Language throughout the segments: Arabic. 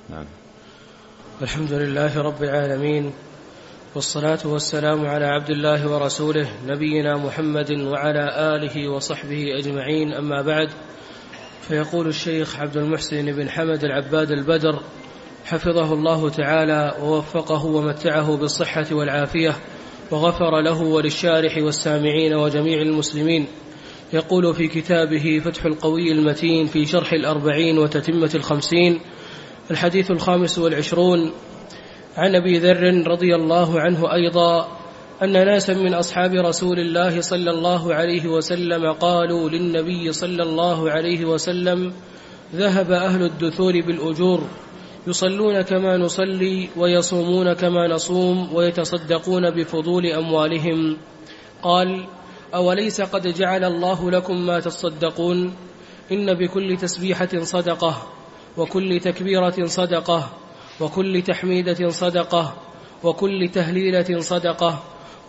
نعم. الحمد لله رب العالمين، والصلاة والسلام على عبد الله ورسوله نبينا محمد وعلى آله وصحبه أجمعين، أما بعد. فيقول الشيخ عبد المحسن بن حمد العباد البدر حفظه الله تعالى ووفقه ومتعه بالصحة والعافية وغفر له وللشارح والسامعين وجميع المسلمين، يقول في كتابه فتح القوي المتين في شرح 40 وتتمة 50، الحديث 25 عن أبي ذر رضي الله عنه أيضا أن ناسا من أصحاب رسول الله صلى الله عليه وسلم قالوا للنبي صلى الله عليه وسلم: ذهب أهل الدثور بالأجور، يصلون كما نصلي ويصومون كما نصوم ويتصدقون بفضول أموالهم. قال: أوليس قد جعل الله لكم ما تصدقون؟ إن بكل تسبيحة صدقة، وكل تكبيرة صدقة، وكل تحميدة صدقة، وكل تهليلة صدقة،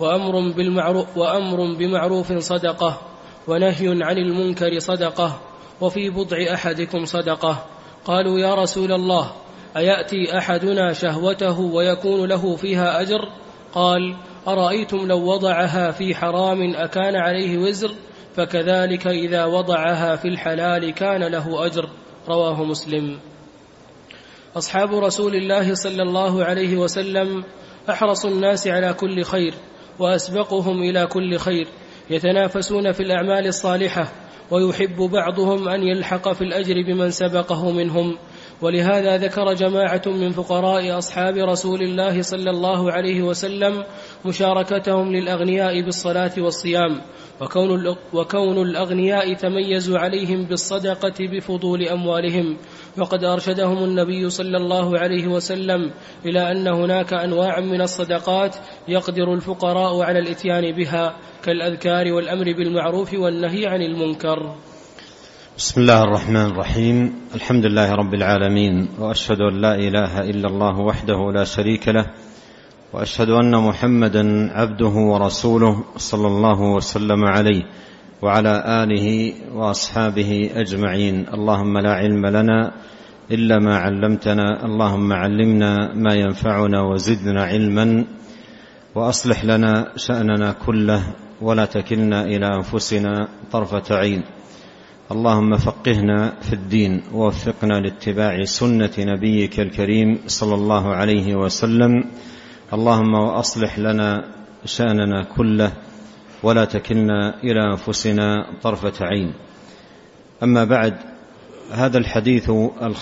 وأمر بمعروف صدقة، ونهي عن المنكر صدقة، وفي بضع أحدكم صدقة. قالوا: يا رسول الله، أيأتي أحدنا شهوته ويكون له فيها أجر؟ قال: أرأيتم لو وضعها في حرام أكان عليه وزر؟ فكذلك إذا وضعها في الحلال كان له أجر. رواه مسلم. أصحاب رسول الله صلى الله عليه وسلم أحرص الناس على كل خير وأسبقهم إلى كل خير، يتنافسون في الأعمال الصالحة، ويحب بعضهم أن يلحق في الأجر بمن سبقه منهم. ولهذا ذكر جماعة من فقراء أصحاب رسول الله صلى الله عليه وسلم مشاركتهم للأغنياء بالصلاة والصيام، وكون الأغنياء تميزوا عليهم بالصدقة بفضول أموالهم. وقد أرشدهم النبي صلى الله عليه وسلم إلى أن هناك أنواع من الصدقات يقدر الفقراء على الإتيان بها، كالأذكار والأمر بالمعروف والنهي عن المنكر. بسم الله الرحمن الرحيم. الحمد لله رب العالمين، وأشهد أن لا إله إلا الله وحده لا شريك له، وأشهد أن محمدا عبده ورسوله صلى الله وسلم عليه وعلى آله وأصحابه أجمعين. اللهم لا علم لنا إلا ما علمتنا، اللهم علمنا ما ينفعنا وزدنا علما، وأصلح لنا شأننا كله ولا تكلنا إلى أنفسنا طرفة عين. اللهم فقهنا في الدين ووفقنا لاتباع سنة نبيك الكريم صلى الله عليه وسلم. اللهم وأصلح لنا شأننا كله ولا تكلنا إلى أنفسنا طرفة عين. أما بعد، هذا الحديث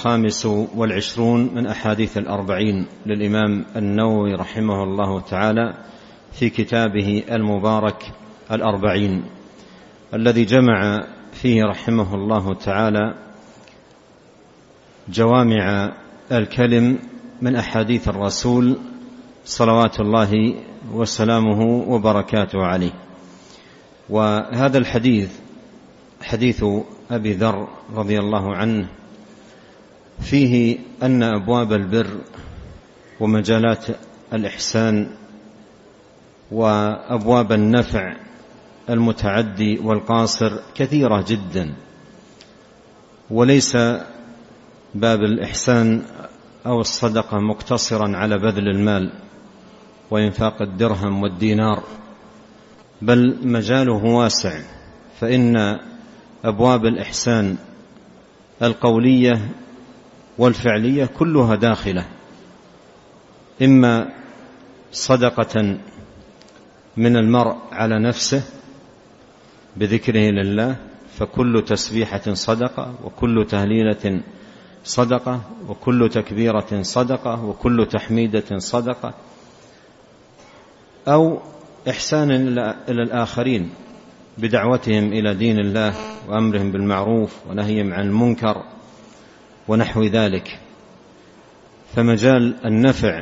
25 من أحاديث 40 للإمام النووي رحمه الله تعالى في كتابه المبارك 40، الذي جمع فيه رحمه الله تعالى جوامع الكلم من أحاديث الرسول صلوات الله وسلامه وبركاته عليه. وهذا الحديث حديث أبي ذر رضي الله عنه فيه أن أبواب البر ومجالات الإحسان وأبواب النفع المتعدي والقاصر كثيرة جدا، وليس باب الإحسان أو الصدقة مقتصرا على بذل المال وإنفاق الدرهم والدينار، بل مجاله واسع. فإن أبواب الإحسان القولية والفعلية كلها داخلة، إما صدقة من المرء على نفسه بذكره لله، فكل تسبيحة صدقة، وكل تهليلة صدقة، وكل تكبيرة صدقة، وكل تحميدة صدقة، أو إحسان إلى الآخرين بدعوتهم إلى دين الله وأمرهم بالمعروف ونهيهم عن المنكر ونحو ذلك. فمجال النفع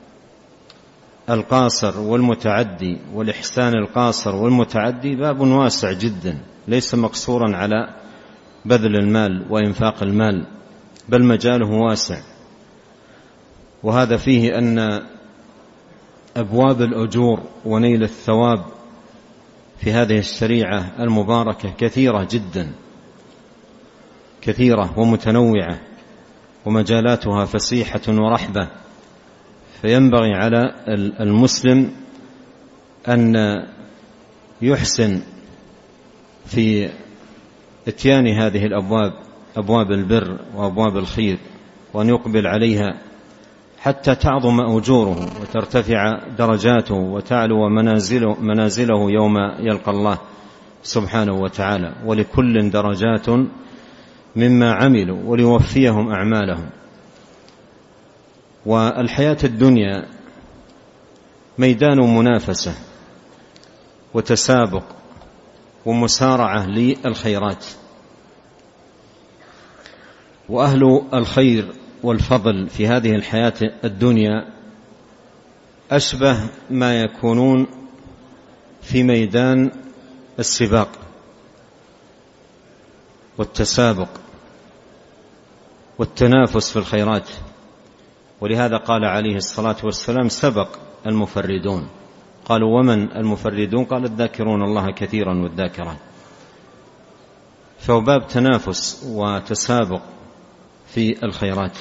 القاصر والمتعدي والإحسان القاصر والمتعدي باب واسع جدا، ليس مقصورا على بذل المال وإنفاق المال، بل مجاله واسع. وهذا فيه أن أبواب الأجور ونيل الثواب في هذه الشريعة المباركة كثيرة جدا، كثيرة ومتنوعة، ومجالاتها فسيحة ورحبة، فينبغي على المسلم أن يحسن في اتيان هذه الأبواب، أبواب البر وأبواب الخير، وأن يقبل عليها حتى تعظم أجوره وترتفع درجاته وتعلو منازله يوم يلقى الله سبحانه وتعالى. ولكل درجات مما عملوا وليوفيهم أعمالهم. والحياة الدنيا ميدان منافسة وتسابق ومسارعة للخيرات، وأهل الخير والفضل في هذه الحياة الدنيا أشبه ما يكونون في ميدان السباق والتسابق والتنافس في الخيرات. ولهذا قال عليه الصلاة والسلام: سبق المفردون. قالوا: ومن المفردون؟ قال: الذاكرون الله كثيرا والذاكرات. فهو باب تنافس وتسابق في الخيرات.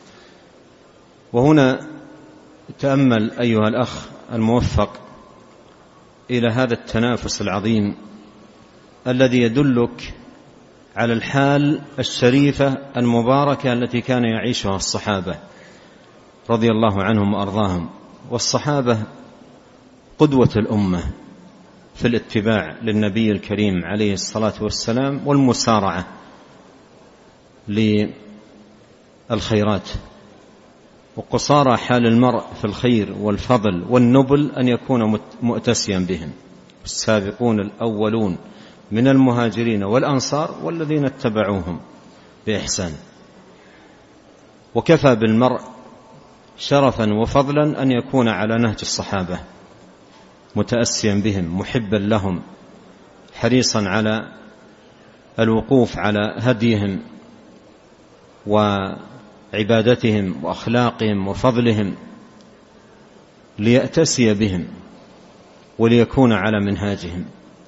وهنا تأمل أيها الأخ الموفق إلى هذا التنافس العظيم الذي يدلك على الحال الشريفة المباركة التي كان يعيشها الصحابة رضي الله عنهم وأرضاهم. والصحابة قدوة الأمة في الاتباع للنبي الكريم عليه الصلاة والسلام والمسارعة للخيرات. وقصارى حال المرء في الخير والفضل والنبل أن يكون مؤتسيا بهم. السابقون الأولون من المهاجرين والأنصار والذين اتبعوهم بإحسان. وكفى بالمرء شرفا وفضلا أن يكون على نهج الصحابة متأسيا بهم، محبا لهم، حريصا على الوقوف على هديهم وعبادتهم وأخلاقهم وفضلهم، ليأتسي بهم وليكون على منهاجهم.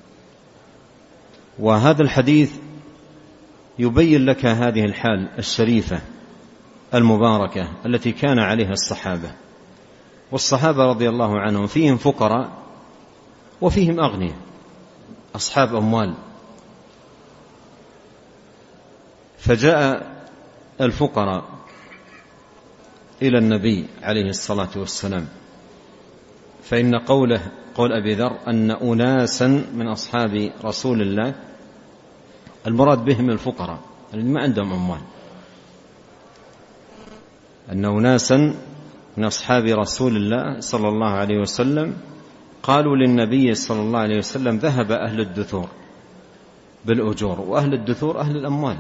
وهذا الحديث يبين لك هذه الحال الشريفة المباركة التي كان عليها الصحابة. والصحابة رضي الله عنهم فيهم فقراء وفيهم أغنياء، أصحاب أموال. فجاء الفقراء إلى النبي عليه الصلاة والسلام، فإن قول أبي ذر أن أناسا من أصحاب رسول الله، المراد بهم الفقراء الذين ما عندهم أموال، أن أناسا من أصحاب رسول الله صلى الله عليه وسلم قالوا للنبي صلى الله عليه وسلم: ذهب أهل الدثور بالأجور. وأهل الدثور أهل الأموال،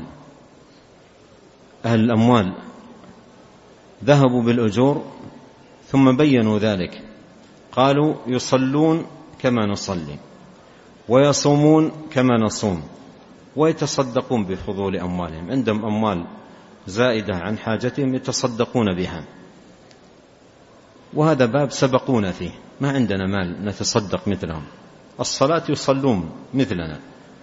أهل الأموال ذهبوا بالأجور. ثم بينوا ذلك، قالوا: يصلون كما نصلي، ويصومون كما نصوم، ويتصدقون بفضول أموالهم. عندهم أموال زائدة عن حاجتهم يتصدقون بها. وهذا باب سبقونا فيه، ما عندنا مال نتصدق مثلهم. الصلاة يصلون مثلنا،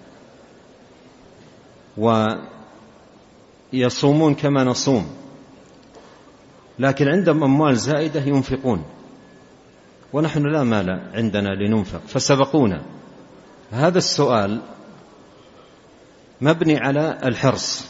ويصومون كما نصوم، لكن عندهم أموال زائدة ينفقون، ونحن لا مال عندنا لننفق، فسبقونا. هذا السؤال مبني على الحرص،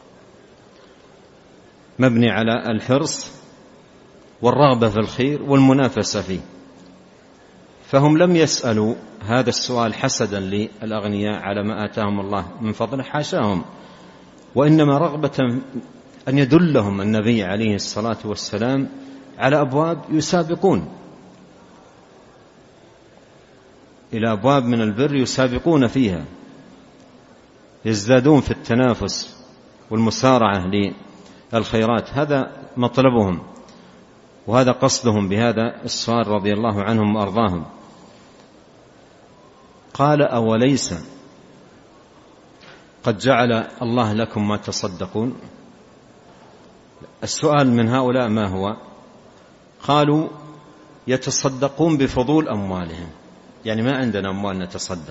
مبني على الحرص والرغبة في الخير والمنافسة فيه. فهم لم يسألوا هذا السؤال حسدا للأغنياء على ما آتاهم الله من فضله، حاشاهم، وإنما رغبة أن يدلهم النبي عليه الصلاة والسلام على أبواب يسابقون إلى أبواب من البر يسابقون فيها، يزدادون في التنافس والمسارعة للخيرات. هذا مطلبهم وهذا قصدهم بهذا السؤال رضي الله عنهم وأرضاهم. قال: أوليس قد جعل الله لكم ما تصدقون؟ السؤال من هؤلاء ما هو؟ قالوا: يتصدقون بفضول أموالهم، يعني ما عندنا أموال نتصدق،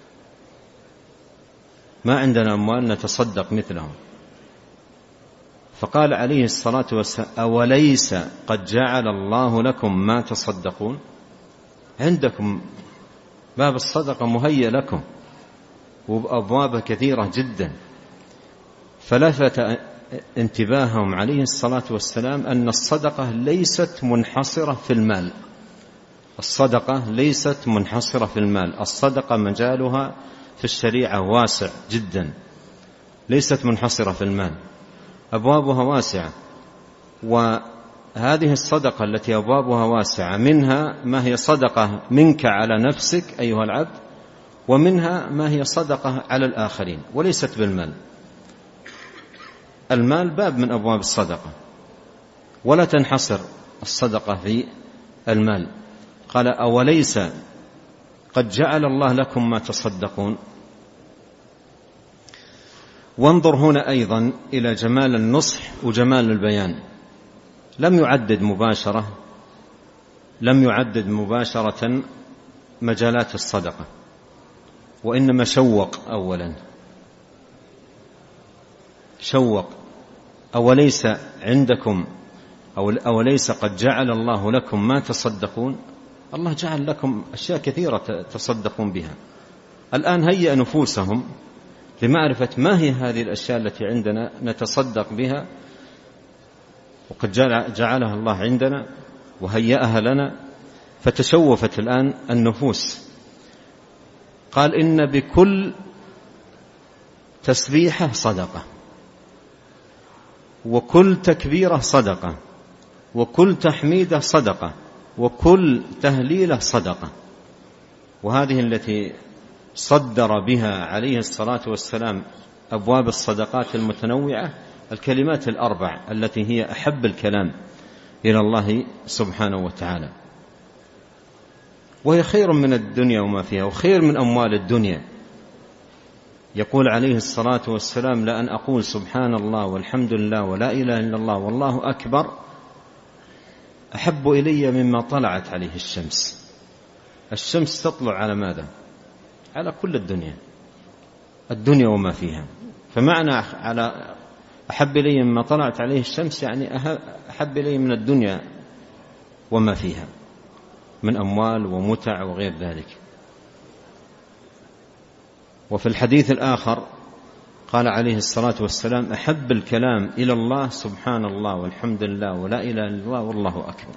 ما عندنا أموال نتصدق مثلهم. فقال عليه الصلاة والسلام: أوليس قد جعل الله لكم ما تصدقون؟ عندكم باب الصدقة مهيأ لكم وأبواب كثيرة جدا. فلفت انتباههم عليه الصلاة والسلام أن الصدقة ليست منحصرة في المال. الصدقة ليست منحصرة في المال، الصدقة مجالها في الشريعة واسع جدا، ليست منحصرة في المال، أبوابها واسعة. وهذه الصدقة التي أبوابها واسعة منها ما هي صدقة منك على نفسك أيها العبد، ومنها ما هي صدقة على الآخرين وليست بالمال. المال باب من أبواب الصدقة، ولا تنحصر الصدقة في المال. قال: أوليس قد جعل الله لكم ما تصدقون. وانظر هنا أيضا إلى جمال النصح وجمال البيان. لم يعدد مباشرة مجالات الصدقة، وإنما أولا شوق: أوليس عندكم أوليس قد جعل الله لكم ما تصدقون؟ الله جعل لكم أشياء كثيرة تصدقون بها. الآن هيئ نفوسهم لمعرفة ما هي هذه الأشياء التي عندنا نتصدق بها، وقد جعلها الله عندنا وهيئها لنا، فتشوفت الآن النفوس. قال: إن بكل تسبيحة صدقة، وكل تكبيرة صدقة، وكل تحميدة صدقة، وكل تهليلة صدقة. وهذه التي صدر بها عليه الصلاة والسلام أبواب الصدقات المتنوعة الكلمات الأربع التي هي أحب الكلام إلى الله سبحانه وتعالى، وهي خير من الدنيا وما فيها، وخير من أموال الدنيا. يقول عليه الصلاة والسلام: لأن أقول سبحان الله والحمد لله ولا إله إلا الله والله أكبر أحب إلي مما طلعت عليه الشمس. الشمس تطلع على ماذا؟ على كل الدنيا وما فيها. فمعنى على أحب إلي مما طلعت عليه الشمس يعني أحب إلي من الدنيا وما فيها من أموال ومتع وغير ذلك. وفي الحديث الآخر قال عليه الصلاة والسلام: أحب الكلام إلى الله سبحان الله والحمد لله ولا إله إلا الله والله أكبر.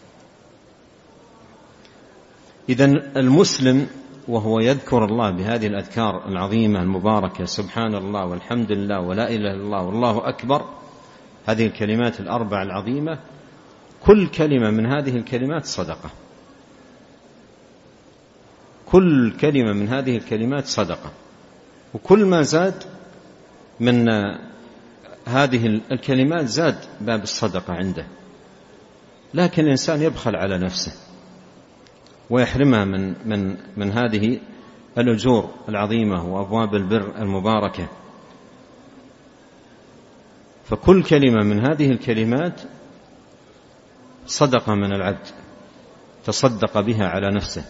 إذن المسلم وهو يذكر الله بهذه الأذكار العظيمة المباركة سبحان الله والحمد لله ولا إله إلا الله والله أكبر، هذه الكلمات الأربع العظيمة، كل كلمة من هذه الكلمات صدقة، كل كلمة من هذه الكلمات صدقة. وكل ما زاد من هذه الكلمات زاد باب الصدقة عنده. لكن الإنسان يبخل على نفسه ويحرمها من هذه الأجور العظيمة وأبواب البر المباركة. فكل كلمة من هذه الكلمات صدقة من العبد تصدق بها على نفسه،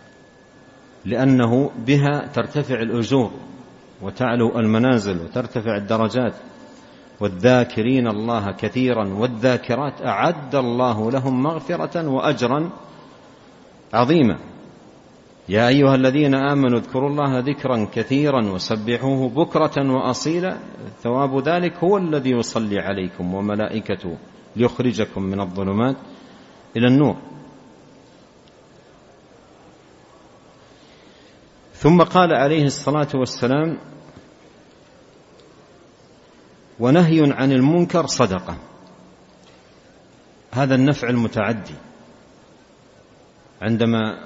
لأنه بها ترتفع الأجور وتعلو المنازل وترتفع الدرجات. والذاكرين الله كثيرا والذاكرات أعد الله لهم مغفرة وأجرا عظيما. يا أيها الذين آمنوا اذكروا الله ذكرا كثيرا وسبحوه بكرة وأصيلا ثواب ذلك هو الذي يصلي عليكم وملائكته ليخرجكم من الظلمات إلى النور. ثم قال عليه الصلاة والسلام: ونهي عن المنكر صدقة. هذا النفع المتعدي. عندما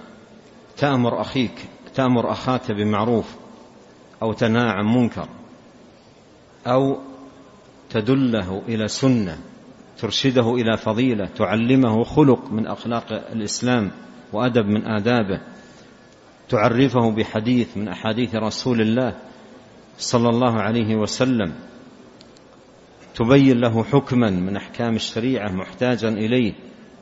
تأمر أخاك بمعروف، أو تنهى عن منكر، أو تدله إلى سنة، ترشده إلى فضيلة، تعلمه خلق من أخلاق الإسلام وأدب من آدابه، تعرفه بحديث من أحاديث رسول الله صلى الله عليه وسلم، تبين له حكما من أحكام الشريعة محتاجا إليه،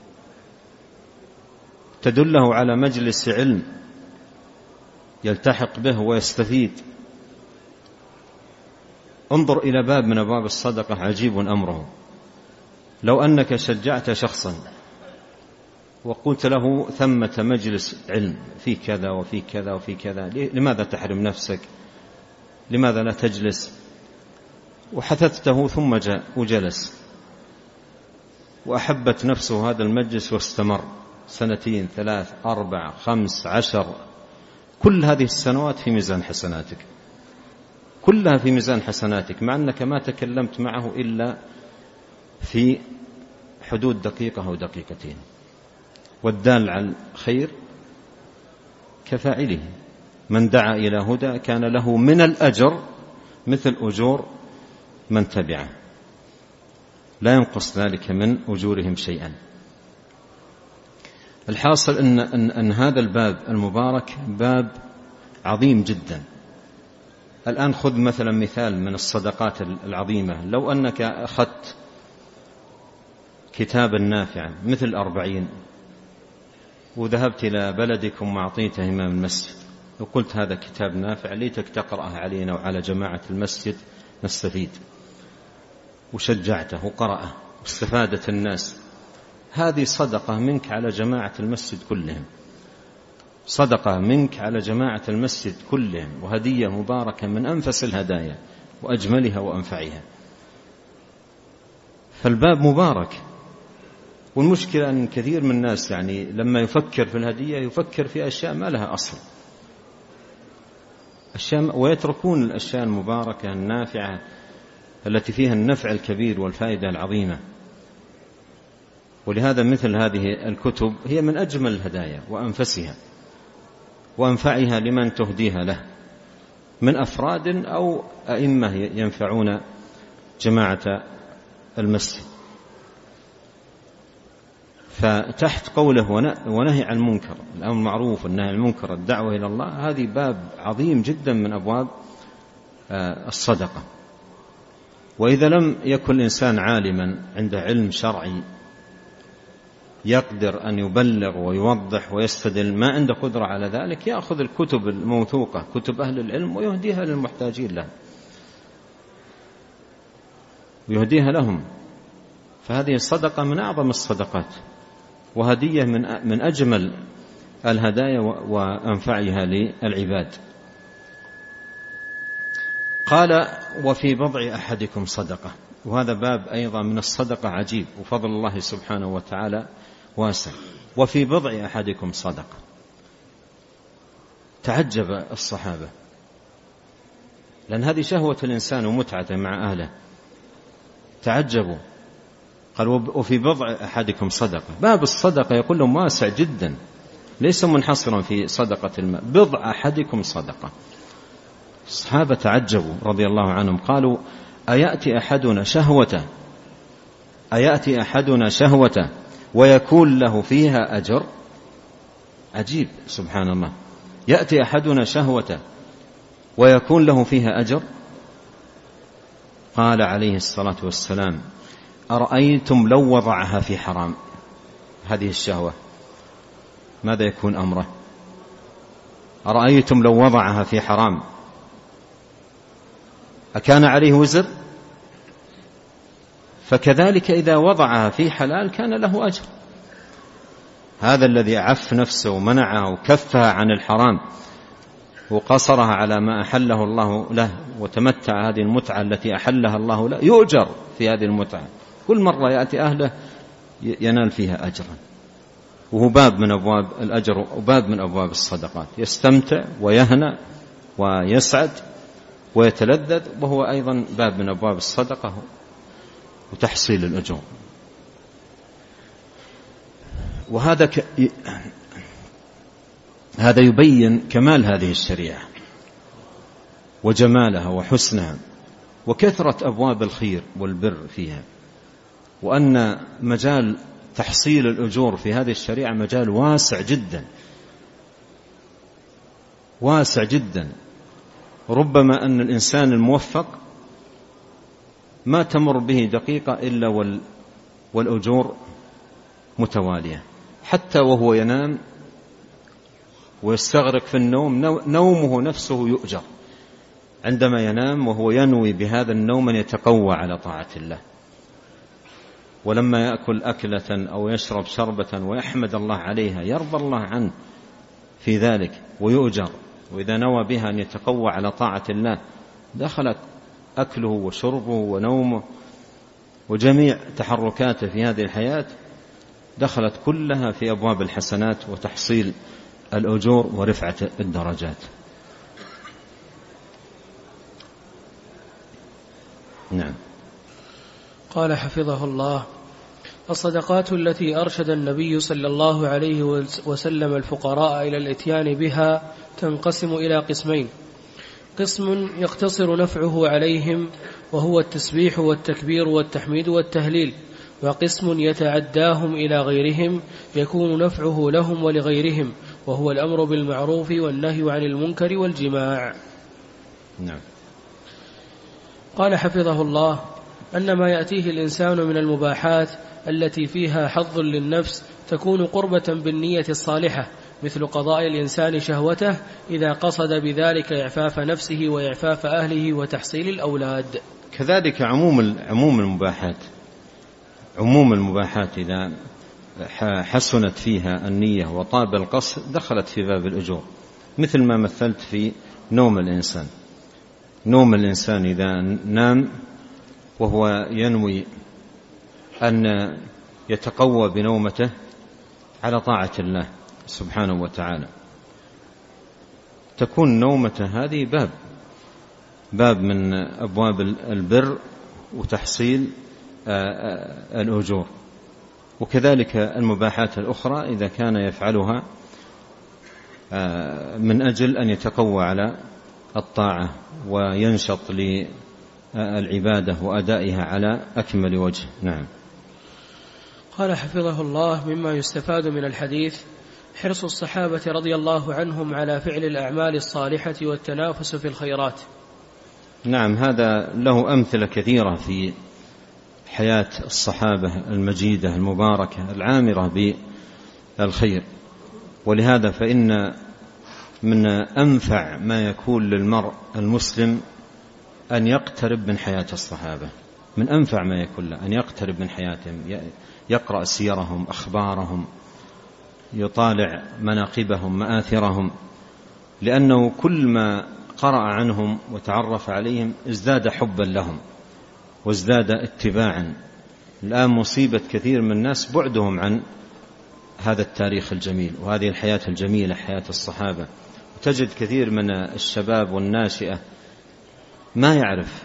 تدله على مجلس علم يلتحق به ويستفيد، انظر إلى باب من أبواب الصدقة عجيب أمره. لو أنك شجعت شخصا وقلت له ثمة مجلس علم في كذا وفي كذا وفي كذا، لماذا تحرم نفسك؟ لماذا لا تجلس؟ وحثثته ثم جاء وجلس وأحبت نفسه هذا المجلس واستمر 2 3 4 5 10، كل هذه السنوات في ميزان حسناتك، كلها في ميزان حسناتك، مع أنك ما تكلمت معه إلا في حدود دقيقة أو دقيقتين. والدال على الخير كفاعله، من دعا إلى هدى كان له من الأجر مثل أجور من تبعه، لا ينقص ذلك من أجورهم شيئا. الحاصل أن هذا الباب المبارك باب عظيم جدا. الآن خذ مثلا مثال من الصدقات العظيمة. لو أنك أخذت كتابا نافعا مثل 40 وذهبت إلى بلدكم وأعطيته إمام المسجد وقلت هذا كتاب نافع ليتك تقرأه علينا وعلى جماعة المسجد نستفيد، وشجعته وقرأه واستفادت الناس، هذه صدقة منك على جماعة المسجد كلهم، صدقة منك على جماعة المسجد كلهم، وهدية مباركة من أنفس الهدايا وأجملها وأنفعها. فالباب مبارك. والمشكلة أن كثير من الناس يعني لما يفكر في الهدية يفكر في أشياء ما لها أصل، ويتركون الأشياء المباركة النافعة التي فيها النفع الكبير والفائدة العظيمة. ولهذا مثل هذه الكتب هي من أجمل الهدايا وأنفسها وأنفعها لمن تهديها له من أفراد أو أئمة ينفعون جماعة المسجد. فتحت قوله ونهي عن المنكر، الأمر المعروف والنهي عن المنكر، الدعوة إلى الله، هذه باب عظيم جدا من أبواب الصدقة. وإذا لم يكن الإنسان عالما عنده علم شرعي يقدر أن يبلغ ويوضح ويستدل، ما عنده قدرة على ذلك، يأخذ الكتب الموثوقة كتب أهل العلم ويهديها للمحتاجين له ويهديها لهم. فهذه الصدقة من أعظم الصدقات وهدية من أجمل الهدايا وأنفعها للعباد. قال وفي بضع أحدكم صدقة، وهذا باب أيضا من الصدقة عجيب، وفضل الله سبحانه وتعالى واسع. وفي بضع أحدكم صدقة، تعجب الصحابة، لأن هذه شهوة الإنسان ومتعته مع أهله، تعجبوا. قال وفي بضع أحدكم صدقة، باب الصدقة يقول لهم واسع جدا، ليس منحصرا في صدقة الماء، بضع أحدكم صدقة. الصحابة تعجبوا رضي الله عنهم، قالوا أيأتي أحدنا شهوة ويكون له فيها أجر؟ عجيب سبحان الله، يأتي أحدنا شهوة ويكون له فيها أجر؟ قال عليه الصلاة والسلام أرأيتم لو وضعها في حرام، هذه الشهوة ماذا يكون أمره؟ أرأيتم لو وضعها في حرام أكان عليه وزر؟ فكذلك إذا وضعها في حلال كان له أجر. هذا الذي عف نفسه ومنعها وكفها عن الحرام وقصرها على ما أحله الله له وتمتع هذه المتعة التي أحلها الله له، يؤجر في هذه المتعة، كل مرة يأتي أهله ينال فيها أجرا. وهو باب من أبواب الأجر وباب من أبواب الصدقات، يستمتع ويهنأ ويسعد ويتلذذ، وهو أيضا باب من أبواب الصدقة وتحصيل الأجور. وهذا هذا يبين كمال هذه الشريعة وجمالها وحسنها وكثرة أبواب الخير والبر فيها، وأن مجال تحصيل الأجور في هذه الشريعة مجال واسع جدا واسع جدا. ربما أن الإنسان الموفق ما تمر به دقيقة إلا والأجور متوالية، حتى وهو ينام ويستغرق في النوم نومه نفسه يؤجر، عندما ينام وهو ينوي بهذا النوم أن يتقوى على طاعة الله، ولما يأكل أكلة أو يشرب شربة ويحمد الله عليها يرضى الله عنه في ذلك ويؤجر. وإذا نوى بها أن يتقوى على طاعة الله دخلت أكله وشربه ونومه وجميع تحركاته في هذه الحياة دخلت كلها في أبواب الحسنات وتحصيل الأجور ورفعة الدرجات. نعم. قال حفظه الله: الصدقات التي أرشد النبي صلى الله عليه وسلم الفقراء إلى الإتيان بها تنقسم إلى قسمين: قسم يقتصر نفعه عليهم وهو التسبيح والتكبير والتحميد والتهليل، وقسم يتعداهم إلى غيرهم يكون نفعه لهم ولغيرهم، وهو الأمر بالمعروف والنهي عن المنكر والجماع. نعم. قال حفظه الله: أن ما يأتيه الإنسان من المباحات التي فيها حظ للنفس تكون قربة بالنية الصالحة، مثل قضاء الإنسان شهوته إذا قصد بذلك إعفاف نفسه وإعفاف أهله وتحصيل الأولاد. كذلك عموم المباحات إذا حسنت فيها النية وطاب القصد دخلت في باب الأجور، مثل ما مثلت في نوم الإنسان إذا نام وهو ينوي أن يتقوى بنومته على طاعة الله سبحانه وتعالى، تكون نومته هذه باب من أبواب البر وتحصيل الأجور. وكذلك المباحات الأخرى إذا كان يفعلها من أجل أن يتقوى على الطاعة وينشط للعبادة وأدائها على أكمل وجه. نعم. قال حفظه الله: مما يستفاد من الحديث حرص الصحابة رضي الله عنهم على فعل الأعمال الصالحة والتنافس في الخيرات. نعم، هذا له أمثلة كثيرة في حياة الصحابة المجيدة المباركة العامرة بالخير. ولهذا فإن من أنفع ما يكون للمرء المسلم أن يقترب من حياة الصحابة، من أنفع ما يكون له أن يقترب من حياتهم، يقرأ سيرهم أخبارهم، يطالع مناقبهم مآثرهم، لأنه كل ما قرأ عنهم وتعرف عليهم ازداد حبا لهم وازداد اتباعا. الآن مصيبة كثير من الناس بعدهم عن هذا التاريخ الجميل وهذه الحياة الجميلة حياة الصحابة. وتجد كثير من الشباب والناشئة ما يعرف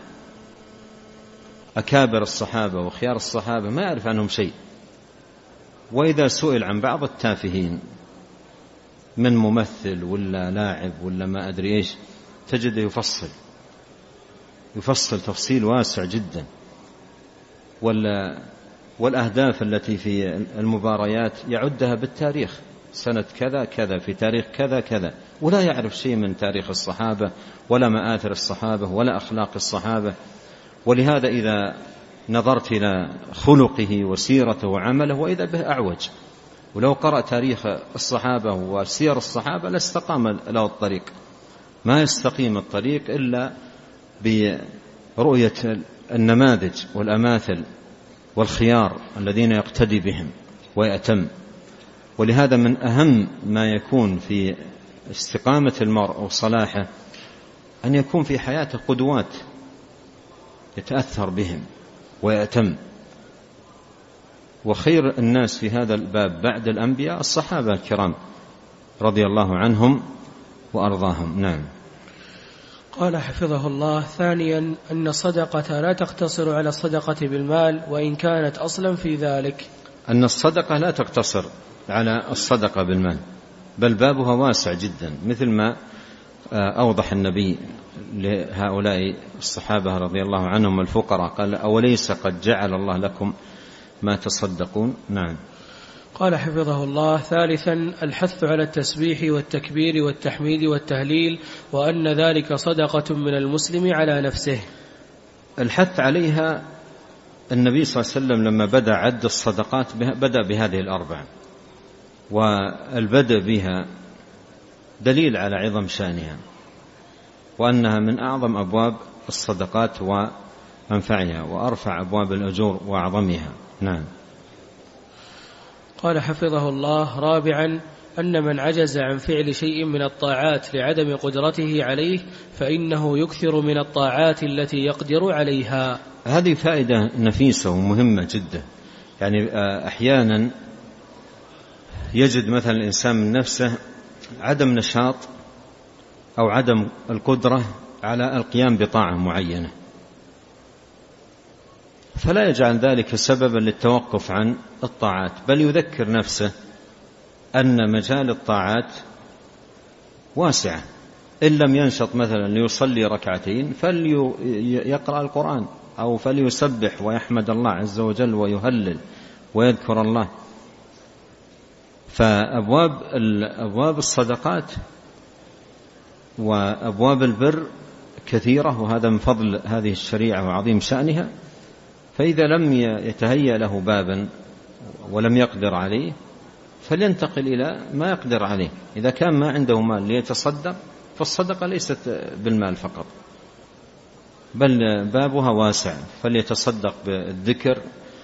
أكابر الصحابة وخيار الصحابة، ما يعرف عنهم شيء. وإذا سئل عن بعض التافهين من ممثل ولا لاعب ولا ما أدري إيش تجده يفصل تفصيل واسع جدا، والأهداف التي في المباريات يعدها بالتاريخ، سنة كذا كذا في تاريخ كذا كذا، ولا يعرف شيء من تاريخ الصحابة ولا مآثر الصحابة ولا أخلاق الصحابة. ولهذا إذا نظرت إلى خلقه وسيرته وعمله وإذا به أعوج. ولو قرأ تاريخ الصحابة وسير الصحابة لاستقام له الطريق. ما يستقيم الطريق إلا برؤية النماذج والأماثل والخيار الذين يقتدي بهم ويأتم. ولهذا من أهم ما يكون في استقامة المرء وصلاحه أن يكون في حياته قدوات يتأثر بهم ويأتم. وخير الناس في هذا الباب بعد الأنبياء الصحابة الكرام رضي الله عنهم وأرضاهم. نعم. قال حفظه الله: ثانيا أن الصدقة لا تقتصر على الصدقة بالمال وإن كانت أصلا في ذلك. أن الصدقة لا تقتصر على الصدقة بالمال بل بابها واسع جدا، مثل ما أوضح النبي لهؤلاء الصحابة رضي الله عنهم الفقراء، قال: أوليس قد جعل الله لكم ما تصدقون. نعم. قال حفظه الله: ثالثا الحث على التسبيح والتكبير والتحميد والتهليل، وأن ذلك صدقة من المسلم على نفسه. الحث عليها النبي صلى الله عليه وسلم لما بدأ عد الصدقات بدأ بهذه الأربعة، والبدء بها دليل على عظم شأنها وأنها من أعظم أبواب الصدقات وأنفعها وأرفع أبواب الأجور وأعظمها. نعم. قال حفظه الله: رابعا أن من عجز عن فعل شيء من الطاعات لعدم قدرته عليه فإنه يكثر من الطاعات التي يقدر عليها. هذه فائدة نفيسة ومهمة جدا. يعني أحيانا يجد مثلا الإنسان من نفسه عدم نشاط أو عدم القدرة على القيام بطاعة معينة، فلا يجعل ذلك سببا للتوقف عن الطاعات، بل يذكر نفسه أن مجال الطاعات واسعة. إن لم ينشط مثلا ليصلي ركعتين فليقرأ القرآن أو فليسبح ويحمد الله عز وجل ويهلل ويذكر الله. فأبواب الصدقات وأبواب البر كثيرة، وهذا من فضل هذه الشريعة وعظيم شأنها. فإذا لم يتهيأ له بابا ولم يقدر عليه فلينتقل إلى ما يقدر عليه. إذا كان ما عنده مال ليتصدق فالصدقة ليست بالمال فقط، بل بابها واسع، فليتصدق بالذكر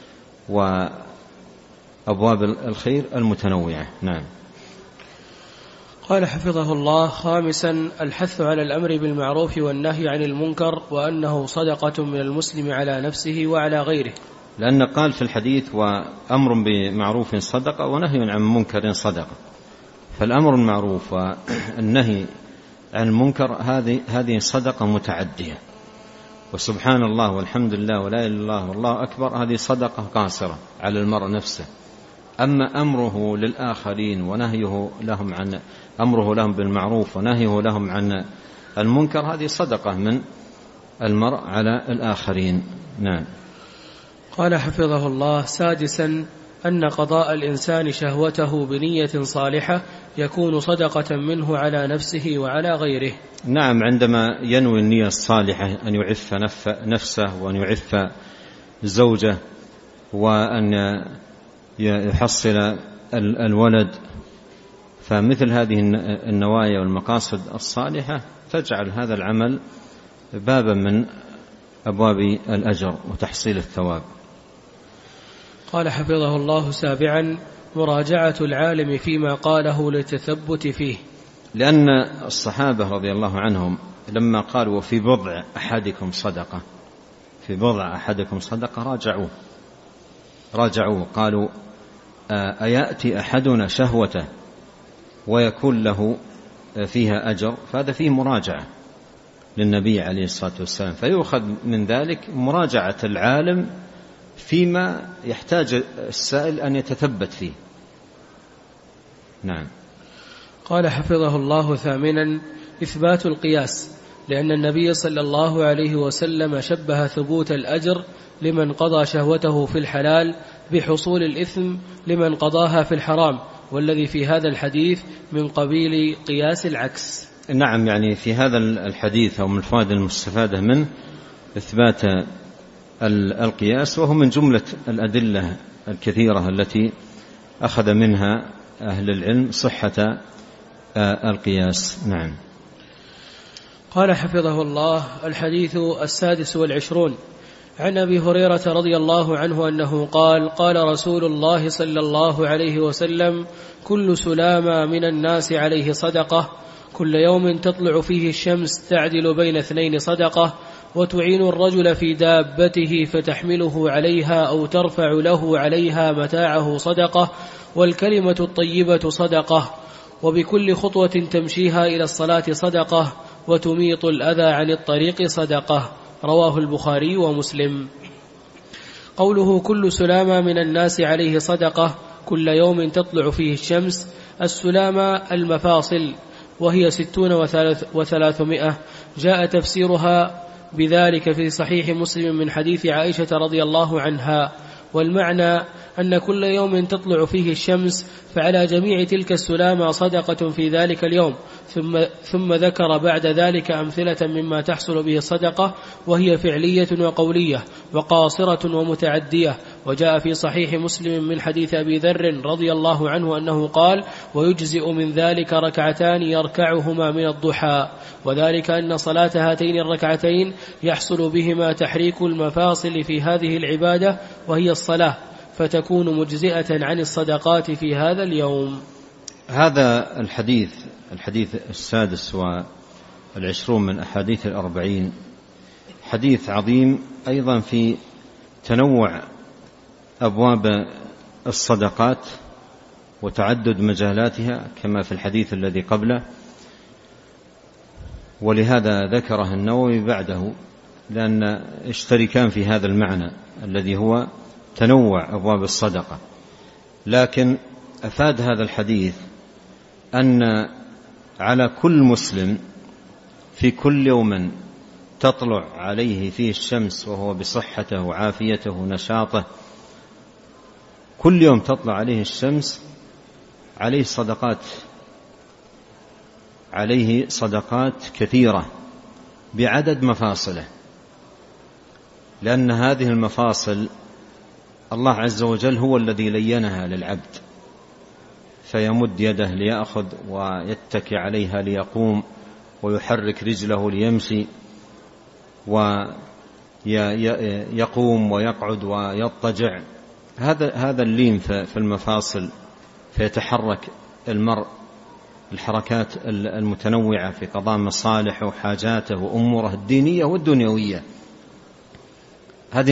وأبواب الخير المتنوعة. نعم. قال حفظه الله: خامسا الحث على الأمر بالمعروف والنهي عن المنكر، وأنه صدقة من المسلم على نفسه وعلى غيره، لأن قال في الحديث: وأمر بمعروف صدقة ونهي عن منكر صدقة. فالأمر بالمعروف والنهي عن المنكر هذه صدقة متعدية، وسبحان الله والحمد لله ولا إله إلا الله والله أكبر هذه صدقة قاصرة على المرء نفسه. أما أمره للآخرين ونهيه لهم عن أمره لهم بالمعروف ونهيه لهم عن المنكر هذه صدقة من المرء على الآخرين. نعم. قال حفظه الله: سادسا أن قضاء الإنسان شهوته بنية صالحة يكون صدقة منه على نفسه وعلى غيره. نعم، عندما ينوي النية الصالحة أن يعف نفسه وأن يعف زوجه وأن يحصل الولد، فمثل هذه النوايا والمقاصد الصالحة تجعل هذا العمل بابا من أبواب الأجر وتحصيل الثواب. قال حفظه الله: سابعا مراجعة العالم فيما قاله للتثبت فيه، لأن الصحابة رضي الله عنهم لما قالوا: وفي بضع أحدكم صدقة، في بضع أحدكم صدقة، راجعوا قالوا: أيأتي أحدنا شهوته ويكون له فيها أجر؟ فهذا فيه مراجعة للنبي عليه الصلاة والسلام، فيؤخذ من ذلك مراجعة العالم فيما يحتاج السائل أن يتثبت فيه. نعم. قال حفظه الله: ثامنا إثبات القياس، لأن النبي صلى الله عليه وسلم شبه ثبوت الأجر لمن قضى شهوته في الحلال بحصول الإثم لمن قضاها في الحرام، والذي في هذا الحديث من قبيل قياس العكس. نعم، يعني في هذا الحديث أو من الفوائد المستفادة منه إثبات القياس، وهو من جملة الأدلة الكثيرة التي أخذ منها أهل العلم صحة القياس. نعم. قال حفظه الله: الحديث 26 عن أبي هريرة رضي الله عنه أنه قال: قال رسول الله صلى الله عليه وسلم: كل سلامة من الناس عليه صدقة، كل يوم تطلع فيه الشمس تعدل بين 2 صدقة، وتعين الرجل في دابته فتحمله عليها أو ترفع له عليها متاعه صدقة، والكلمة الطيبة صدقة، وبكل خطوة تمشيها إلى الصلاة صدقة، وتميط الأذى عن الطريق صدقة. رواه البخاري ومسلم. قوله كل سلامة من الناس عليه صدقة، كل يوم تطلع فيه الشمس، السلامة المفاصل، وهي 60 و300. جاء تفسيرها بذلك في صحيح مسلم من حديث عائشة رضي الله عنها، والمعنى أن كل يوم تطلع فيه الشمس فعلى جميع تلك السلامة صدقة في ذلك اليوم. ثم ذكر بعد ذلك أمثلة مما تحصل به الصدقة، وهي فعلية وقولية وقاصرة ومتعدية، وجاء في صحيح مسلم من حديث أبي ذر رضي الله عنه أنه قال: ويجزئ من ذلك ركعتان يركعهما من الضحى، وذلك أن صلاة هاتين الركعتين يحصل بهما تحريك المفاصل في هذه العبادة وهي الصلاة، فتكون مجزئة عن الصدقات في هذا اليوم. هذا الحديث السادس والعشرون من أحاديث الأربعين حديث عظيم أيضا في تنوع أبواب الصدقات وتعدد مجالاتها كما في الحديث الذي قبله، ولهذا ذكره النووي بعده لأن اشتركان في هذا المعنى الذي هو تنوع أبواب الصدقة. لكن أفاد هذا الحديث أن على كل مسلم في كل يوم تطلع عليه فيه الشمس وهو بصحته وعافيته ونشاطه، كل يوم تطلع عليه الشمس عليه صدقات كثيرة بعدد مفاصله، لأن هذه المفاصل الله عز وجل هو الذي لينها للعبد، فيمد يده ليأخذ ويتكي عليها ليقوم ويحرك رجله ليمشي ويقوم ويقعد ويضطجع. هذا اللين في المفاصل، فيتحرك المرء الحركات المتنوعة في قضاء مصالحه وحاجاته وأموره الدينية والدنيوية. هذه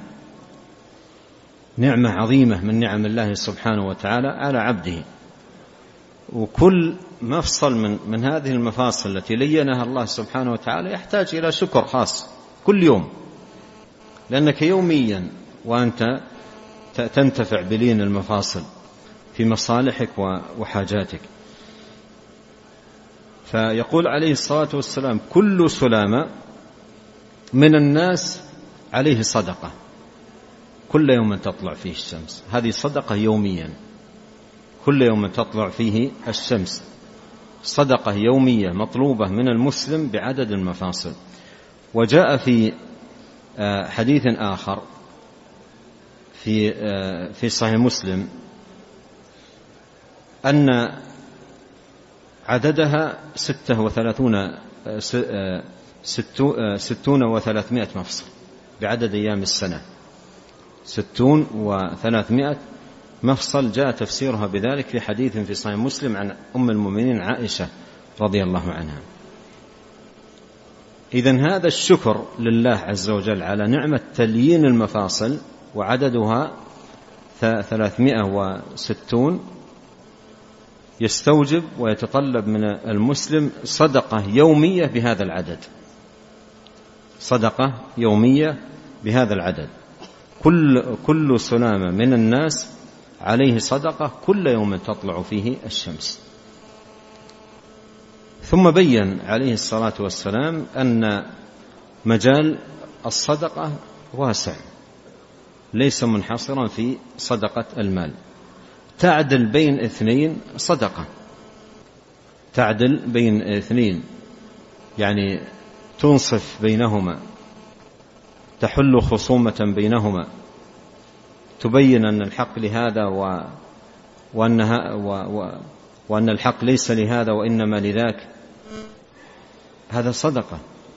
نعمة عظيمة من نعم الله سبحانه وتعالى على عبده، وكل مفصل من هذه المفاصل التي لينها الله سبحانه وتعالى يحتاج إلى شكر خاص كل يوم، لأنك يوميا وأنت تنتفع بلين المفاصل في مصالحك وحاجاتك. فيقول عليه الصلاة والسلام: كل سلامة من الناس عليه صدقة، كل يوم تطلع فيه الشمس، هذه صدقة يوميا، كل يوم تطلع فيه الشمس صدقة يومية مطلوبة من المسلم بعدد المفاصل. وجاء في حديث آخر في صحيح مسلم أن عددها 60 و300 مفصل بعدد أيام السنة، 60 و300 مفصل، جاء تفسيرها بذلك في حديث في صحيح مسلم عن أم المؤمنين عائشة رضي الله عنها. إذن هذا الشكر لله عز وجل على نعمة تليين المفاصل وعددها 360 يستوجب ويتطلب من المسلم صدقة يومية بهذا العدد، صدقة يومية بهذا العدد. كل سلامة من الناس عليه صدقة كل يوم تطلع فيه الشمس. ثم بين عليه الصلاة والسلام أن مجال الصدقة واسع، ليس منحصرا في صدقة المال، تعدل بين اثنين صدقة، تعدل بين اثنين يعني تنصف بينهما، تحل خصومة بينهما، تبين أن الحق لهذا وأن الحق ليس لهذا وإنما لذاك، هذا صدقة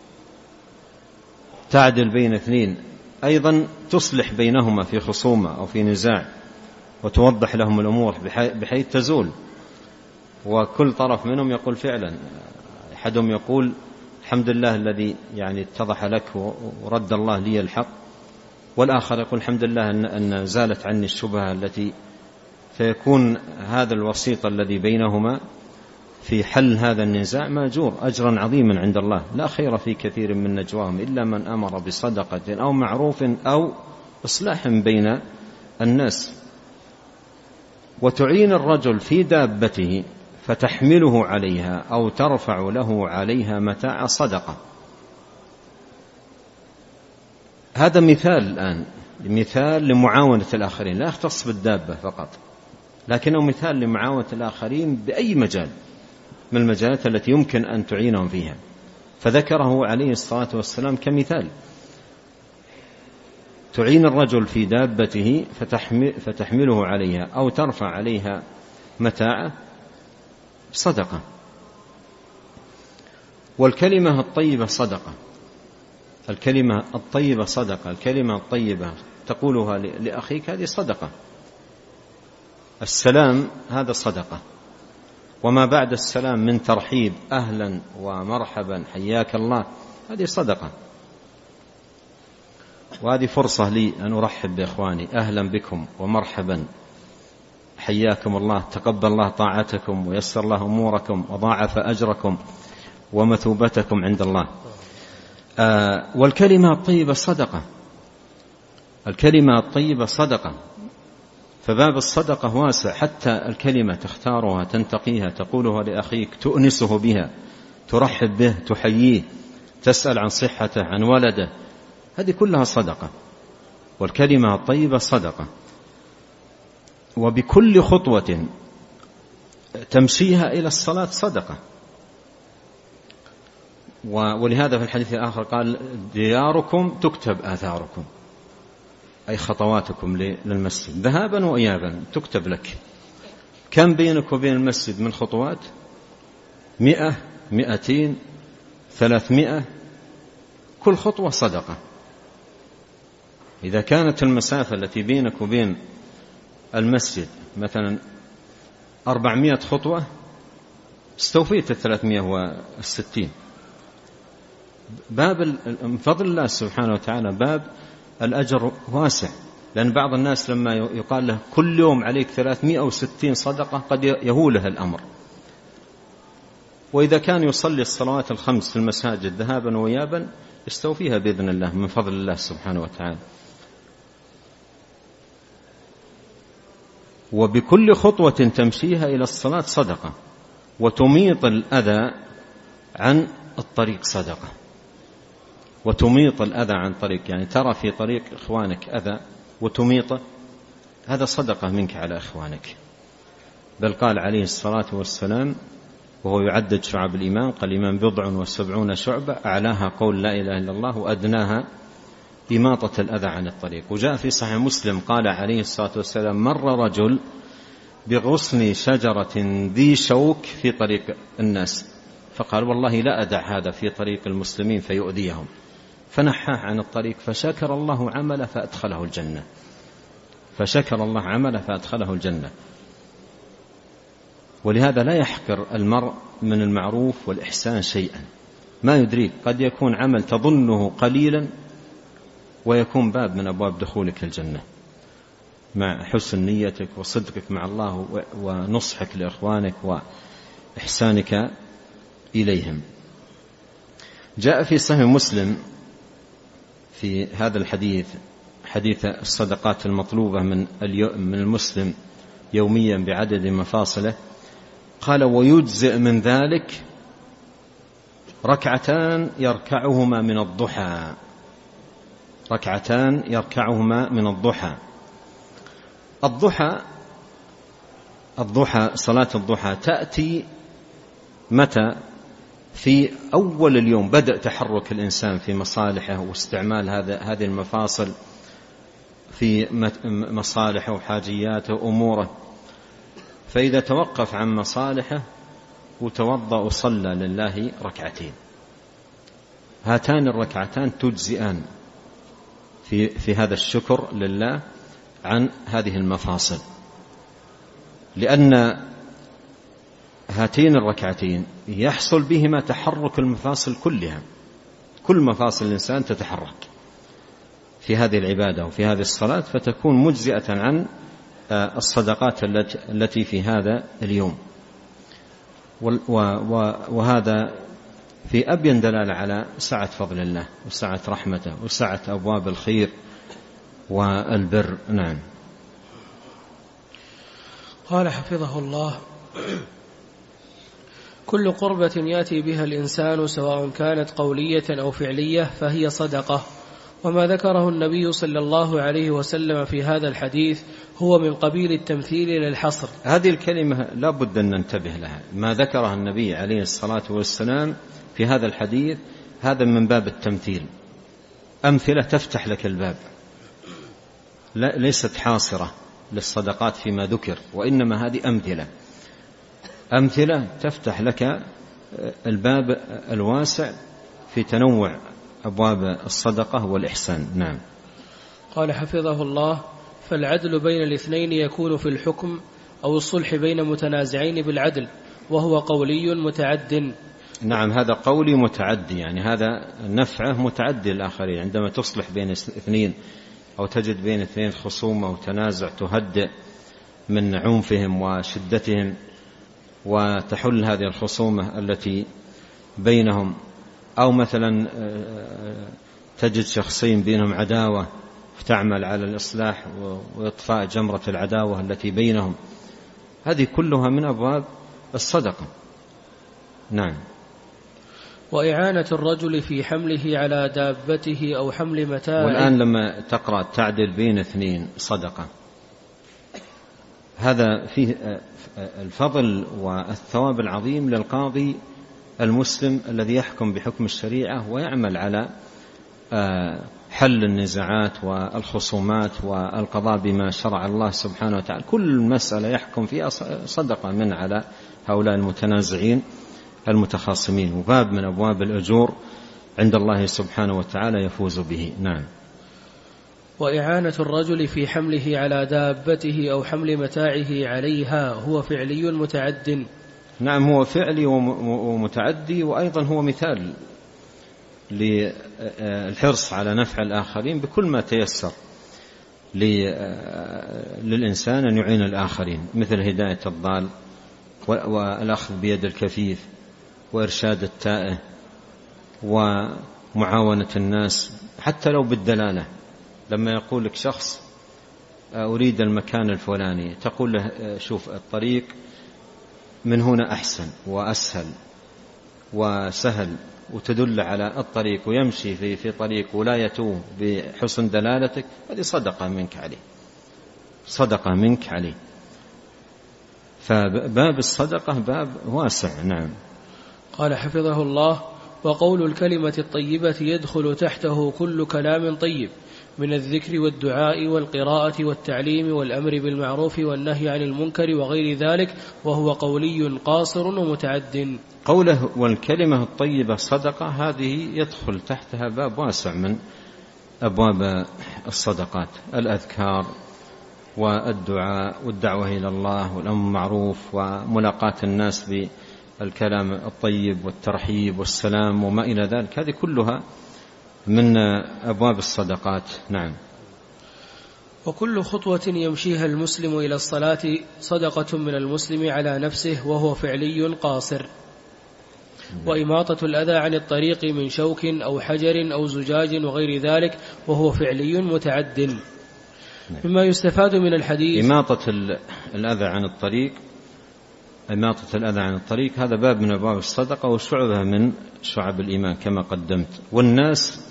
تعدل بين اثنين. أيضا تصلح بينهما في خصومة أو في نزاع، وتوضح لهم الأمور بحيث تزول، وكل طرف منهم يقول فعلا، أحدهم يقول الحمد لله الذي يعني اتضح لك ورد الله لي الحق، والآخر يقول الحمد لله أن زالت عني الشبهة التي، فيكون هذا الوسيط الذي بينهما في حل هذا النزاع ماجور أجرا عظيما عند الله. لا خير في كثير من نجواهم إلا من أمر بصدقة أو معروف أو إصلاح بين الناس. وتعين الرجل في دابته فتحمله عليها أو ترفع له عليها متاع صدقة. هذا مثال الآن، مثال لمعاونة الآخرين، لا يختص بالدابة فقط، لكنه مثال لمعاونة الآخرين بأي مجال من المجالات التي يمكن أن تعينهم فيها، فذكره عليه الصلاة والسلام كمثال. تعين الرجل في دابته فتحمله عليها أو ترفع عليها متاعه صدقة. والكلمة الطيبة صدقة، الكلمة الطيبة صدقة، الكلمة الطيبة تقولها لأخيك هذه صدقة. السلام هذا صدقة، وما بعد السلام من ترحيب أهلا ومرحبا حياك الله هذه صدقة. وهذه فرصة لي أن أرحب بإخواني، أهلا بكم ومرحبا حياكم الله، تقبل الله طاعتكم ويسر الله أموركم وضاعف أجركم ومثوبتكم عند الله. والكلمة الطيبة صدقة، الكلمة الطيبة صدقة. فباب الصدقة واسع، حتى الكلمة تختارها تنتقيها تقولها لأخيك تؤنسه بها، ترحب به، تحييه، تسأل عن صحته عن ولده، هذه كلها صدقة. والكلمة الطيبة صدقة. وبكل خطوة تمشيها إلى الصلاة صدقة. ولهذا في الحديث الآخر قال دياركم تكتب آثاركم، أي خطواتكم للمسجد ذهابا وإيابا تكتب لك. كم بينك وبين المسجد من خطوات؟ 100 200 300، كل خطوة صدقة. إذا كانت المسافة التي بينك وبين المسجد مثلا 400 خطوة استوفيت 360. باب من فضل الله سبحانه وتعالى باب الأجر واسع، لأن بعض الناس لما يقال له كل يوم عليك 360 صدقة قد يهوله الأمر. وإذا كان يصلي الصلوات الخمس في المساجد ذهابا وإيابا استوفيها بإذن الله من فضل الله سبحانه وتعالى. وبكل خطوة تمشيها إلى الصلاة صدقة. وتميط الأذى عن الطريق صدقة. وتميط الأذى عن طريق، يعني ترى في طريق إخوانك أذى وتميطه، هذا صدقة منك على إخوانك. بل قال عليه الصلاة والسلام وهو يعدد شعب الإيمان، قال الإيمان 70 شعبة أعلاها قول لا إله إلا الله وأدناها إماطة الأذى عن الطريق. وجاء في صحيح مسلم قال عليه الصلاة والسلام مر رجل بغصن شجرة ذي شوك في طريق الناس، فقال والله لا أدع هذا في طريق المسلمين فيؤذيهم، فنحاه عن الطريق، فشكر الله عمله فأدخله الجنة. فشكر الله عمله فأدخله الجنة. ولهذا لا يحقر المرء من المعروف والإحسان شيئا، ما يدريك قد يكون عمل تظنه قليلا ويكون باب من أبواب دخولك الجنة، مع حسن نيتك وصدقك مع الله ونصحك لإخوانك وإحسانك إليهم. جاء في صحيح مسلم في هذا الحديث، حديث الصدقات المطلوبة من المسلم يوميا بعدد مفاصله، قال ويجزئ من ذلك 2 يركعهما من الضحى. 2 يركعهما من الضحى. الضحى صلاة الضحى تأتي متى؟ في أول اليوم، بدأ تحرك الإنسان في مصالحه واستعمال هذه المفاصل في مصالحه وحاجياته وأموره، فإذا توقف عن مصالحه وتوضأ وصلى لله 2 هاتان 2 تجزئان في هذا الشكر لله عن هذه المفاصل، لأن هاتين 2 يحصل بهما تحرك المفاصل كلها، كل مفاصل الإنسان تتحرك في هذه العبادة وفي هذه الصلاة، فتكون مجزئة عن الصدقات التي في هذا اليوم. وهذا في أبين دلالة على سعة فضل الله وسعة رحمته وسعة أبواب الخير والبر. نعم. قال حفظه الله كل قربة يأتي بها الإنسان سواء كانت قولية أو فعلية فهي صدقة. وما ذكره النبي صلى الله عليه وسلم في هذا الحديث هو من قبيل التمثيل للحصر. هذه الكلمة لا بد أن ننتبه لها، ما ذكرها النبي عليه الصلاة والسلام في هذا الحديث هذا من باب التمثيل، أمثلة تفتح لك الباب، ليست حاصرة للصدقات فيما ذكر، وإنما هذه أمثلة تفتح لك الباب الواسع في تنوع أبواب الصدقة والإحسان. نعم. قال حفظه الله: فالعدل بين الاثنين يكون في الحكم أو الصلح بين متنازعين بالعدل، وهو قولي متعد. نعم، هذا قولي متعدي، يعني هذا نفعه متعدي الآخرين. عندما تصلح بين اثنين أو تجد بين اثنين خصومة وتنازع تهدئ من عنفهم وشدتهم وتحل هذه الخصومة التي بينهم، أو مثلا تجد شخصين بينهم عداوة فتعمل على الإصلاح وإطفاء جمرة العداوة التي بينهم، هذه كلها من أبواب الصدقة. نعم. وإعانة الرجل في حمله على دابته أو حمل متاعه. والآن لما تقرأ تعدل بين اثنين صدقة، هذا فيه الفضل والثواب العظيم للقاضي المسلم الذي يحكم بحكم الشريعة ويعمل على حل النزاعات والخصومات والقضاء بما شرع الله سبحانه وتعالى. كل مسألة يحكم فيها صدقة من على هؤلاء المتنازعين المتخاصمين، وباب من أبواب الأجور عند الله سبحانه وتعالى يفوز به. نعم. وإعانة الرجل في حمله على دابته أو حمل متاعه عليها هو فعلي متعد. نعم، هو فعلي ومتعدي، وأيضا هو مثال للحرص على نفع الآخرين بكل ما تيسر للإنسان أن يعين الآخرين، مثل هداية الضال والأخذ بيد الكفيف وإرشاد التائه ومعاونة الناس حتى لو بالدلالة. لما يقول لك شخص أريد المكان الفلاني، تقول له شوف الطريق من هنا أحسن وأسهل وسهل، وتدل على الطريق ويمشي في طريق ولا يتوه بحسن دلالتك، هذه صدقة منك عليه، صدقة منك عليه. فباب الصدقة باب واسع. نعم. قال حفظه الله: وقول الكلمة الطيبة يدخل تحته كل كلام طيب من الذكر والدعاء والقراءة والتعليم والأمر بالمعروف والنهي عن المنكر وغير ذلك، وهو قولي قاصر ومتعد. قوله والكلمة الطيبة صدقة، هذه يدخل تحتها باب واسع من أبواب الصدقات، الأذكار والدعاء والدعوة إلى الله والأمر بالمعروف وملاقاة الناس بالكلام الطيب والترحيب والسلام وما إلى ذلك، هذه كلها من أبواب الصدقات. نعم. وكل خطوة يمشيها المسلم إلى الصلاة صدقة من المسلم على نفسه، وهو فعلي قاصر. وإماطة الأذى عن الطريق من شوك أو حجر أو زجاج وغير ذلك، وهو فعلي متعد. مما يستفاد من الحديث إماطة الأذى عن الطريق، إماطة الأذى عن الطريق هذا باب من أبواب الصدقة وشعبها من شعب الإيمان كما قدمت. والناس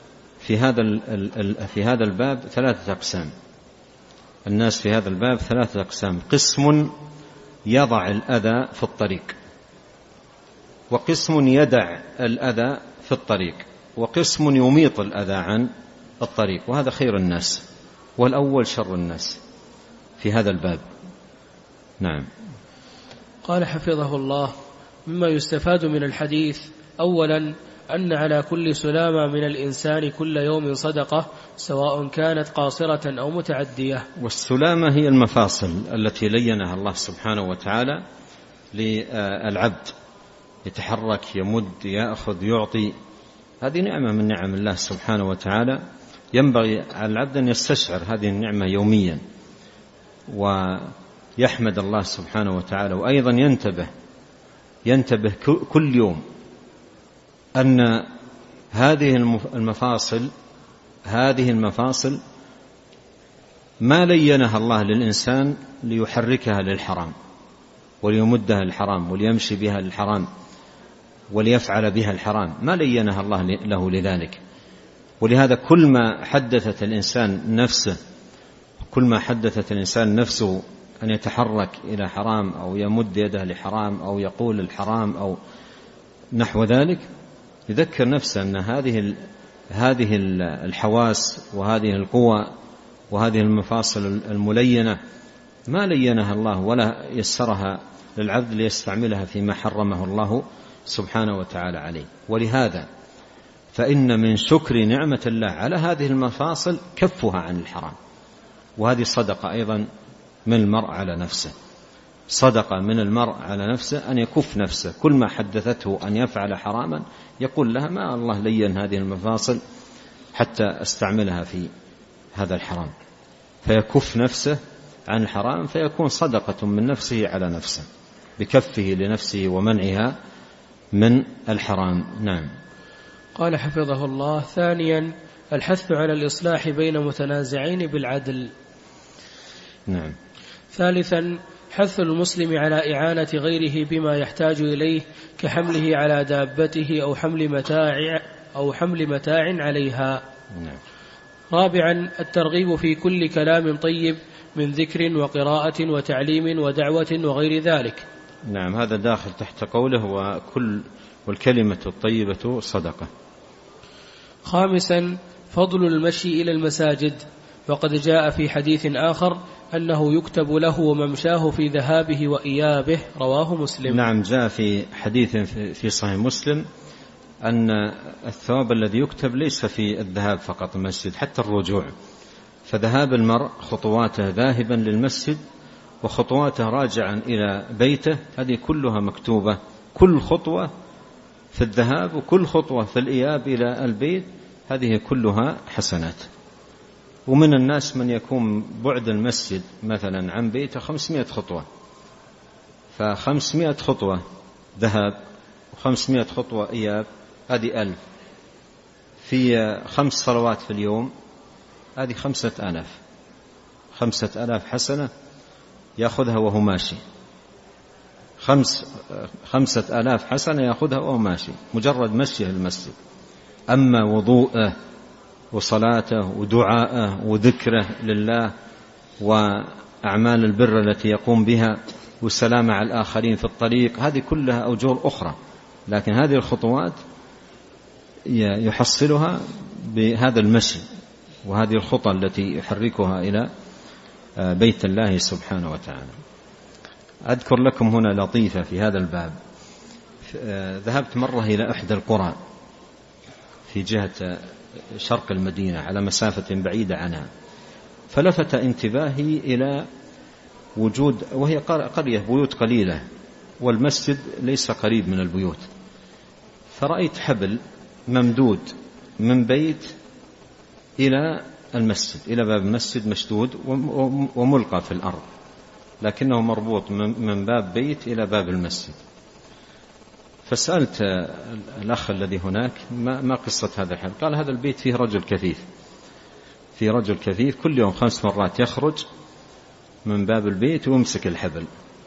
في هذا الباب ثلاثة أقسام. الناس في هذا الباب ثلاثة أقسام: قسم يضع الأذى في الطريق، وقسم يدع الأذى في الطريق، وقسم يميط الأذى عن الطريق، وهذا خير الناس، والأول شر الناس في هذا الباب. نعم. قال حفظه الله: مما يستفاد من الحديث: أولا أن على كل سلامة من الإنسان كل يوم صدقة، سواء كانت قاصرة أو متعدية. والسلامة هي المفاصل التي لينها الله سبحانه وتعالى للعبد، يتحرك، يمد، يأخذ، يعطي، هذه نعمة من نعم الله سبحانه وتعالى، ينبغي على العبد أن يستشعر هذه النعمة يوميا ويحمد الله سبحانه وتعالى. وأيضا ينتبه كل يوم أن هذه المفاصل ما لينها الله للإنسان ليحركها للحرام وليمدها للحرام وليمشي بها للحرام وليفعل بها الحرام، ما لينها الله له لذلك. ولهذا كل ما حدثت الإنسان نفسه أن يتحرك إلى حرام أو يمد يده لحرام أو يقول الحرام أو نحو ذلك، يذكر نفسه أن هذه الحواس وهذه القوى وهذه المفاصل الملينة ما لينها الله ولا يسرها للعبد ليستعملها فيما حرمه الله سبحانه وتعالى عليه. ولهذا فإن من شكر نعمة الله على هذه المفاصل كفها عن الحرام، وهذه صدقة أيضا من المرء على نفسه، صدقة من المرء على نفسه أن يكف نفسه، كل ما حدثته أن يفعل حراما يقول لها ما الله لين هذه المفاصل حتى استعملها في هذا الحرام، فيكف نفسه عن الحرام، فيكون صدقة من نفسه على نفسه بكفه لنفسه ومنعها من الحرام. نعم. قال حفظه الله: ثانيا الحث على الإصلاح بين متنازعين بالعدل. نعم. ثالثا حث المسلم على إعانة غيره بما يحتاج إليه كحمله على دابته أو حمل متاع عليها. نعم. رابعا الترغيب في كل كلام طيب من ذكر وقراءة وتعليم ودعوة وغير ذلك. نعم، هذا داخل تحت قوله والكلمة الطيبة صدقة. خامسا فضل المشي إلى المساجد، وقد جاء في حديث آخر أنه يكتب له وممشاه في ذهابه وإيابه، رواه مسلم. نعم، جاء في حديث في صحيح مسلم أن الثواب الذي يكتب ليس في الذهاب فقط المسجد، حتى الرجوع، فذهاب المرء خطواته ذاهبا للمسجد وخطواته راجعا إلى بيته هذه كلها مكتوبة، كل خطوة في الذهاب وكل خطوة في الإياب إلى البيت هذه كلها حسنات. ومن الناس من يكون بعد المسجد مثلا عن بيته 500 خطوة، ف500 خطوة ذهاب و500 خطوة إياب هذه 1000، في 5 صلوات في اليوم هذه 5000 حسنة يأخذها وهو ماشي، 5000 حسنة يأخذها وهو ماشي مجرد مشيه المسجد. أما وضوءه وصلاته ودعاءه وذكره لله وأعمال البر التي يقوم بها والسلام على الآخرين في الطريق هذه كلها أجور أخرى، لكن هذه الخطوات يحصلها بهذا المشي وهذه الخطى التي يحركها إلى بيت الله سبحانه وتعالى. أذكر لكم هنا لطيفة في هذا الباب. ذهبت مرة إلى إحدى القرى في جهة شرق المدينة على مسافة بعيدة عنها، فلفت انتباهي إلى وجود، وهي قرية بيوت قليلة والمسجد ليس قريب من البيوت، فرأيت حبل ممدود من بيت إلى المسجد، إلى باب المسجد مشدود وملقى في الأرض، لكنه مربوط من باب بيت إلى باب المسجد. فسألت الأخ الذي هناك ما قصة هذا الحبل؟ قال هذا البيت فيه رجل كفيف، في رجل كفيف كل يوم 5 مرات يخرج من باب البيت ويمسك الحبل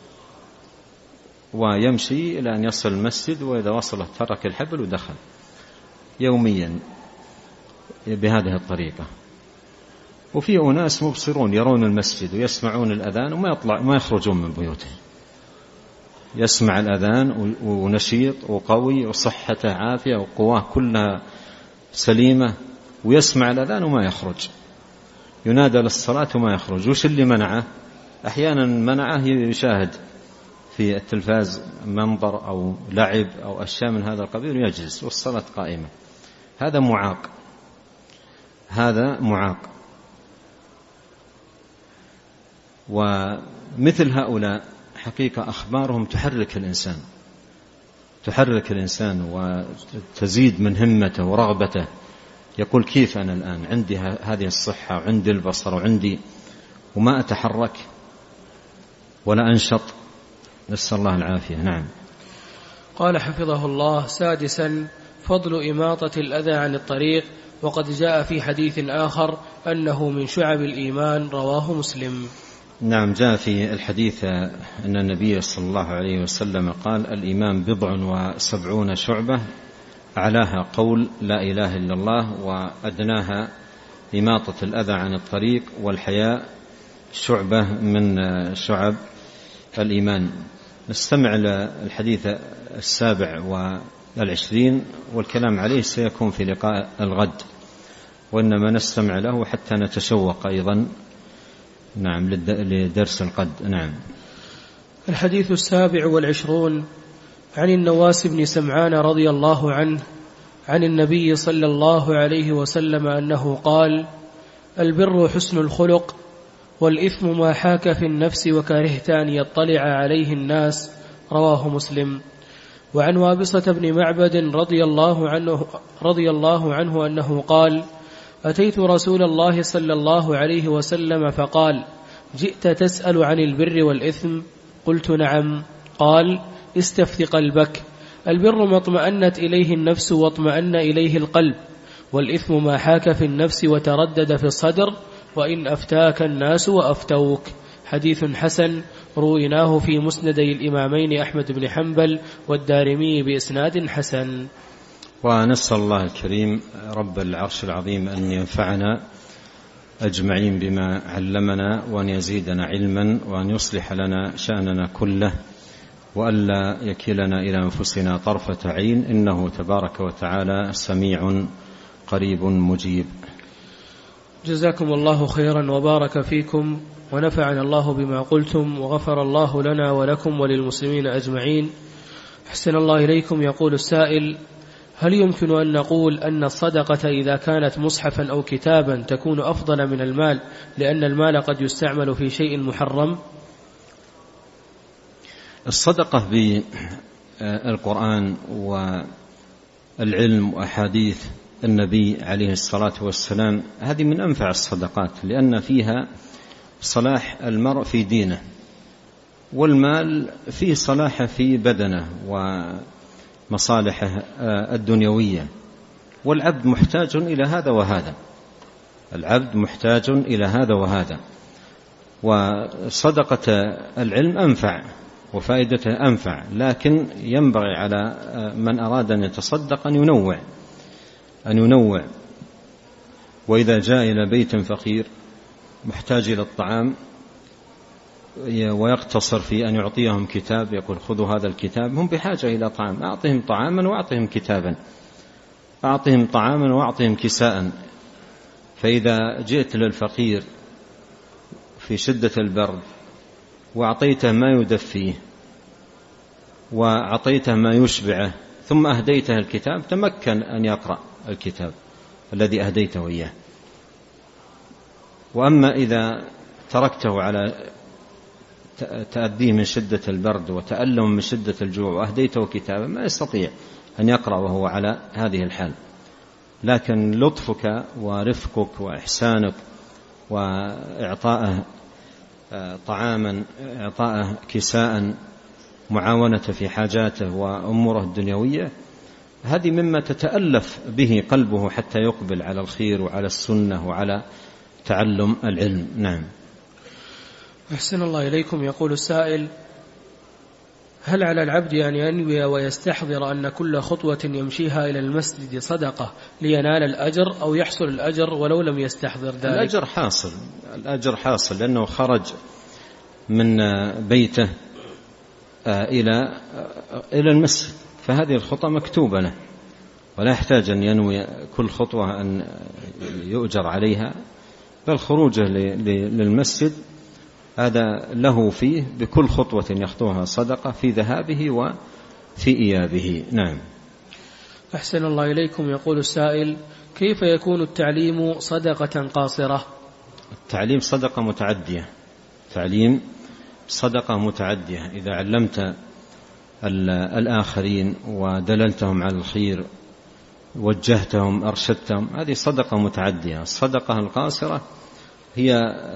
ويمشي إلى أن يصل المسجد، وإذا وصله ترك الحبل ودخل يوميا بهذه الطريقة. وفي أناس مبصرون يرون المسجد ويسمعون الأذان وما يخرجون من بيوتهم، يسمع الأذان ونشيط وقوي وصحته عافية وقواه كلها سليمة، ويسمع الأذان وما يخرج، ينادى للصلاة وما يخرج. وش اللي منعه؟ أحيانا منعه يشاهد في التلفاز منظر أو لعب أو أشياء من هذا القبيل ويجلس والصلاة قائمة. هذا معاق، هذا معاق. ومثل هؤلاء حقيقة أخبارهم تحرك الإنسان وتزيد من همته ورغبته، يقول كيف أنا الآن عندي هذه الصحة وعندي البصر وعندي وما أتحرك ولا أنشط، نسأل الله العافية. نعم. قال حفظه الله: سادسا فضل إماطة الأذى عن الطريق، وقد جاء في حديث آخر أنه من شعب الإيمان، رواه مسلم. نعم، جاء في الحديث أن النبي صلى الله عليه وسلم قال: الإيمان 70 شعبة، أعلاها قول لا إله إلا الله، وأدناها إماطة الأذى عن الطريق، والحياء شعبة من شعب الإيمان. نستمع للحديث 27 والكلام عليه سيكون في لقاء الغد. وإنما نستمع له حتى نتشوق أيضا نعم لدرس القد. نعم. الحديث 27 عن النواس بن سمعان رضي الله عنه عن النبي صلى الله عليه وسلم أنه قال: البر حسن الخلق، والإثم ما حاك في النفس وكرهت أن يطلع عليه الناس. رواه مسلم. وعن وابصة بن معبد رضي الله عنه أنه قال: أتيت رسول الله صلى الله عليه وسلم فقال: جئت تسأل عن البر والإثم؟ قلت: نعم. قال: استفت قلبك، البر ما اطمأنت إليه النفس واطمأن إليه القلب، والإثم ما حاك في النفس وتردد في الصدر، وإن أفتاك الناس وأفتوك. حديث حسن رويناه في مسندي الإمامين أحمد بن حنبل والدارمي بإسناد حسن. ونسأل الله الكريم رب العرش العظيم أن ينفعنا أجمعين بما علمنا، وأن يزيدنا علما، وأن يصلح لنا شأننا كله، وألا يكلنا إلى أنفسنا طرفة عين، إنه تبارك وتعالى سميع قريب مجيب. جزاكم الله خيرا وبارك فيكم، ونفعنا الله بما قلتم، وغفر الله لنا ولكم وللمسلمين أجمعين. أحسن الله إليكم. يقول السائل: هل يمكن أن نقول أن الصدقة إذا كانت مصحفا أو كتابا تكون أفضل من المال، لأن المال قد يستعمل في شيء محرم؟ الصدقة بالقرآن والعلم وأحاديث النبي عليه الصلاة والسلام هذه من أنفع الصدقات، لأن فيها صلاح المرء في دينه، والمال فيه صلاح في بدنه ومصالحه الدنيوية، والعبد محتاج إلى هذا وهذا، العبد محتاج إلى هذا وهذا. وصدقة العلم أنفع وفائدته أنفع، لكن ينبغي على من أراد أن يتصدق أن ينوع. وإذا جاء إلى بيت فقير محتاج إلى الطعام ويقتصر في أن يعطيهم كتاب، يقول: خذوا هذا الكتاب، هم بحاجة إلى طعام، أعطهم طعاما وأعطهم كتابا، أعطهم طعاما وأعطهم كساء. فإذا جئت للفقير في شدة البرد وأعطيته ما يدفيه وأعطيته ما يشبعه ثم أهديته الكتاب، تمكن أن يقرأ الكتاب الذي أهديته إياه. وأما إذا تركته على تأديه من شدة البرد وتألم من شدة الجوع وأهديته كتابا، ما يستطيع أن يقرأ وهو على هذه الحال. لكن لطفك ورفقك وإحسانك وإعطاءه طعاما، إعطاءه كساء، معاونة في حاجاته وأموره الدنيوية، هذه مما تتألف به قلبه حتى يقبل على الخير وعلى السنة وعلى تعلم العلم. نعم. أحسن الله إليكم. يقول السائل: هل على العبد أن ينوي ويستحضر أن كل خطوة يمشيها إلى المسجد صدقة لينال الأجر، أو يحصل الأجر ولو لم يستحضر ذلك؟ الأجر حاصل لأنه خرج من بيته إلى المسجد، فهذه الخطوة مكتوبة له، ولا يحتاج أن ينوي كل خطوة أن يؤجر عليها، بل خروجه للمسجد هذا له فيه بكل خطوة يخطوها صدقة في ذهابه وفي إيابه. نعم. أحسن الله إليكم. يقول السائل: كيف يكون التعليم صدقة قاصرة؟ التعليم صدقة متعدية، تعليم صدقة متعدية. إذا علمت الآخرين ودللتهم على الخير، وجهتهم، أرشدتهم، هذه صدقة متعدية. الصدقة القاصرة هي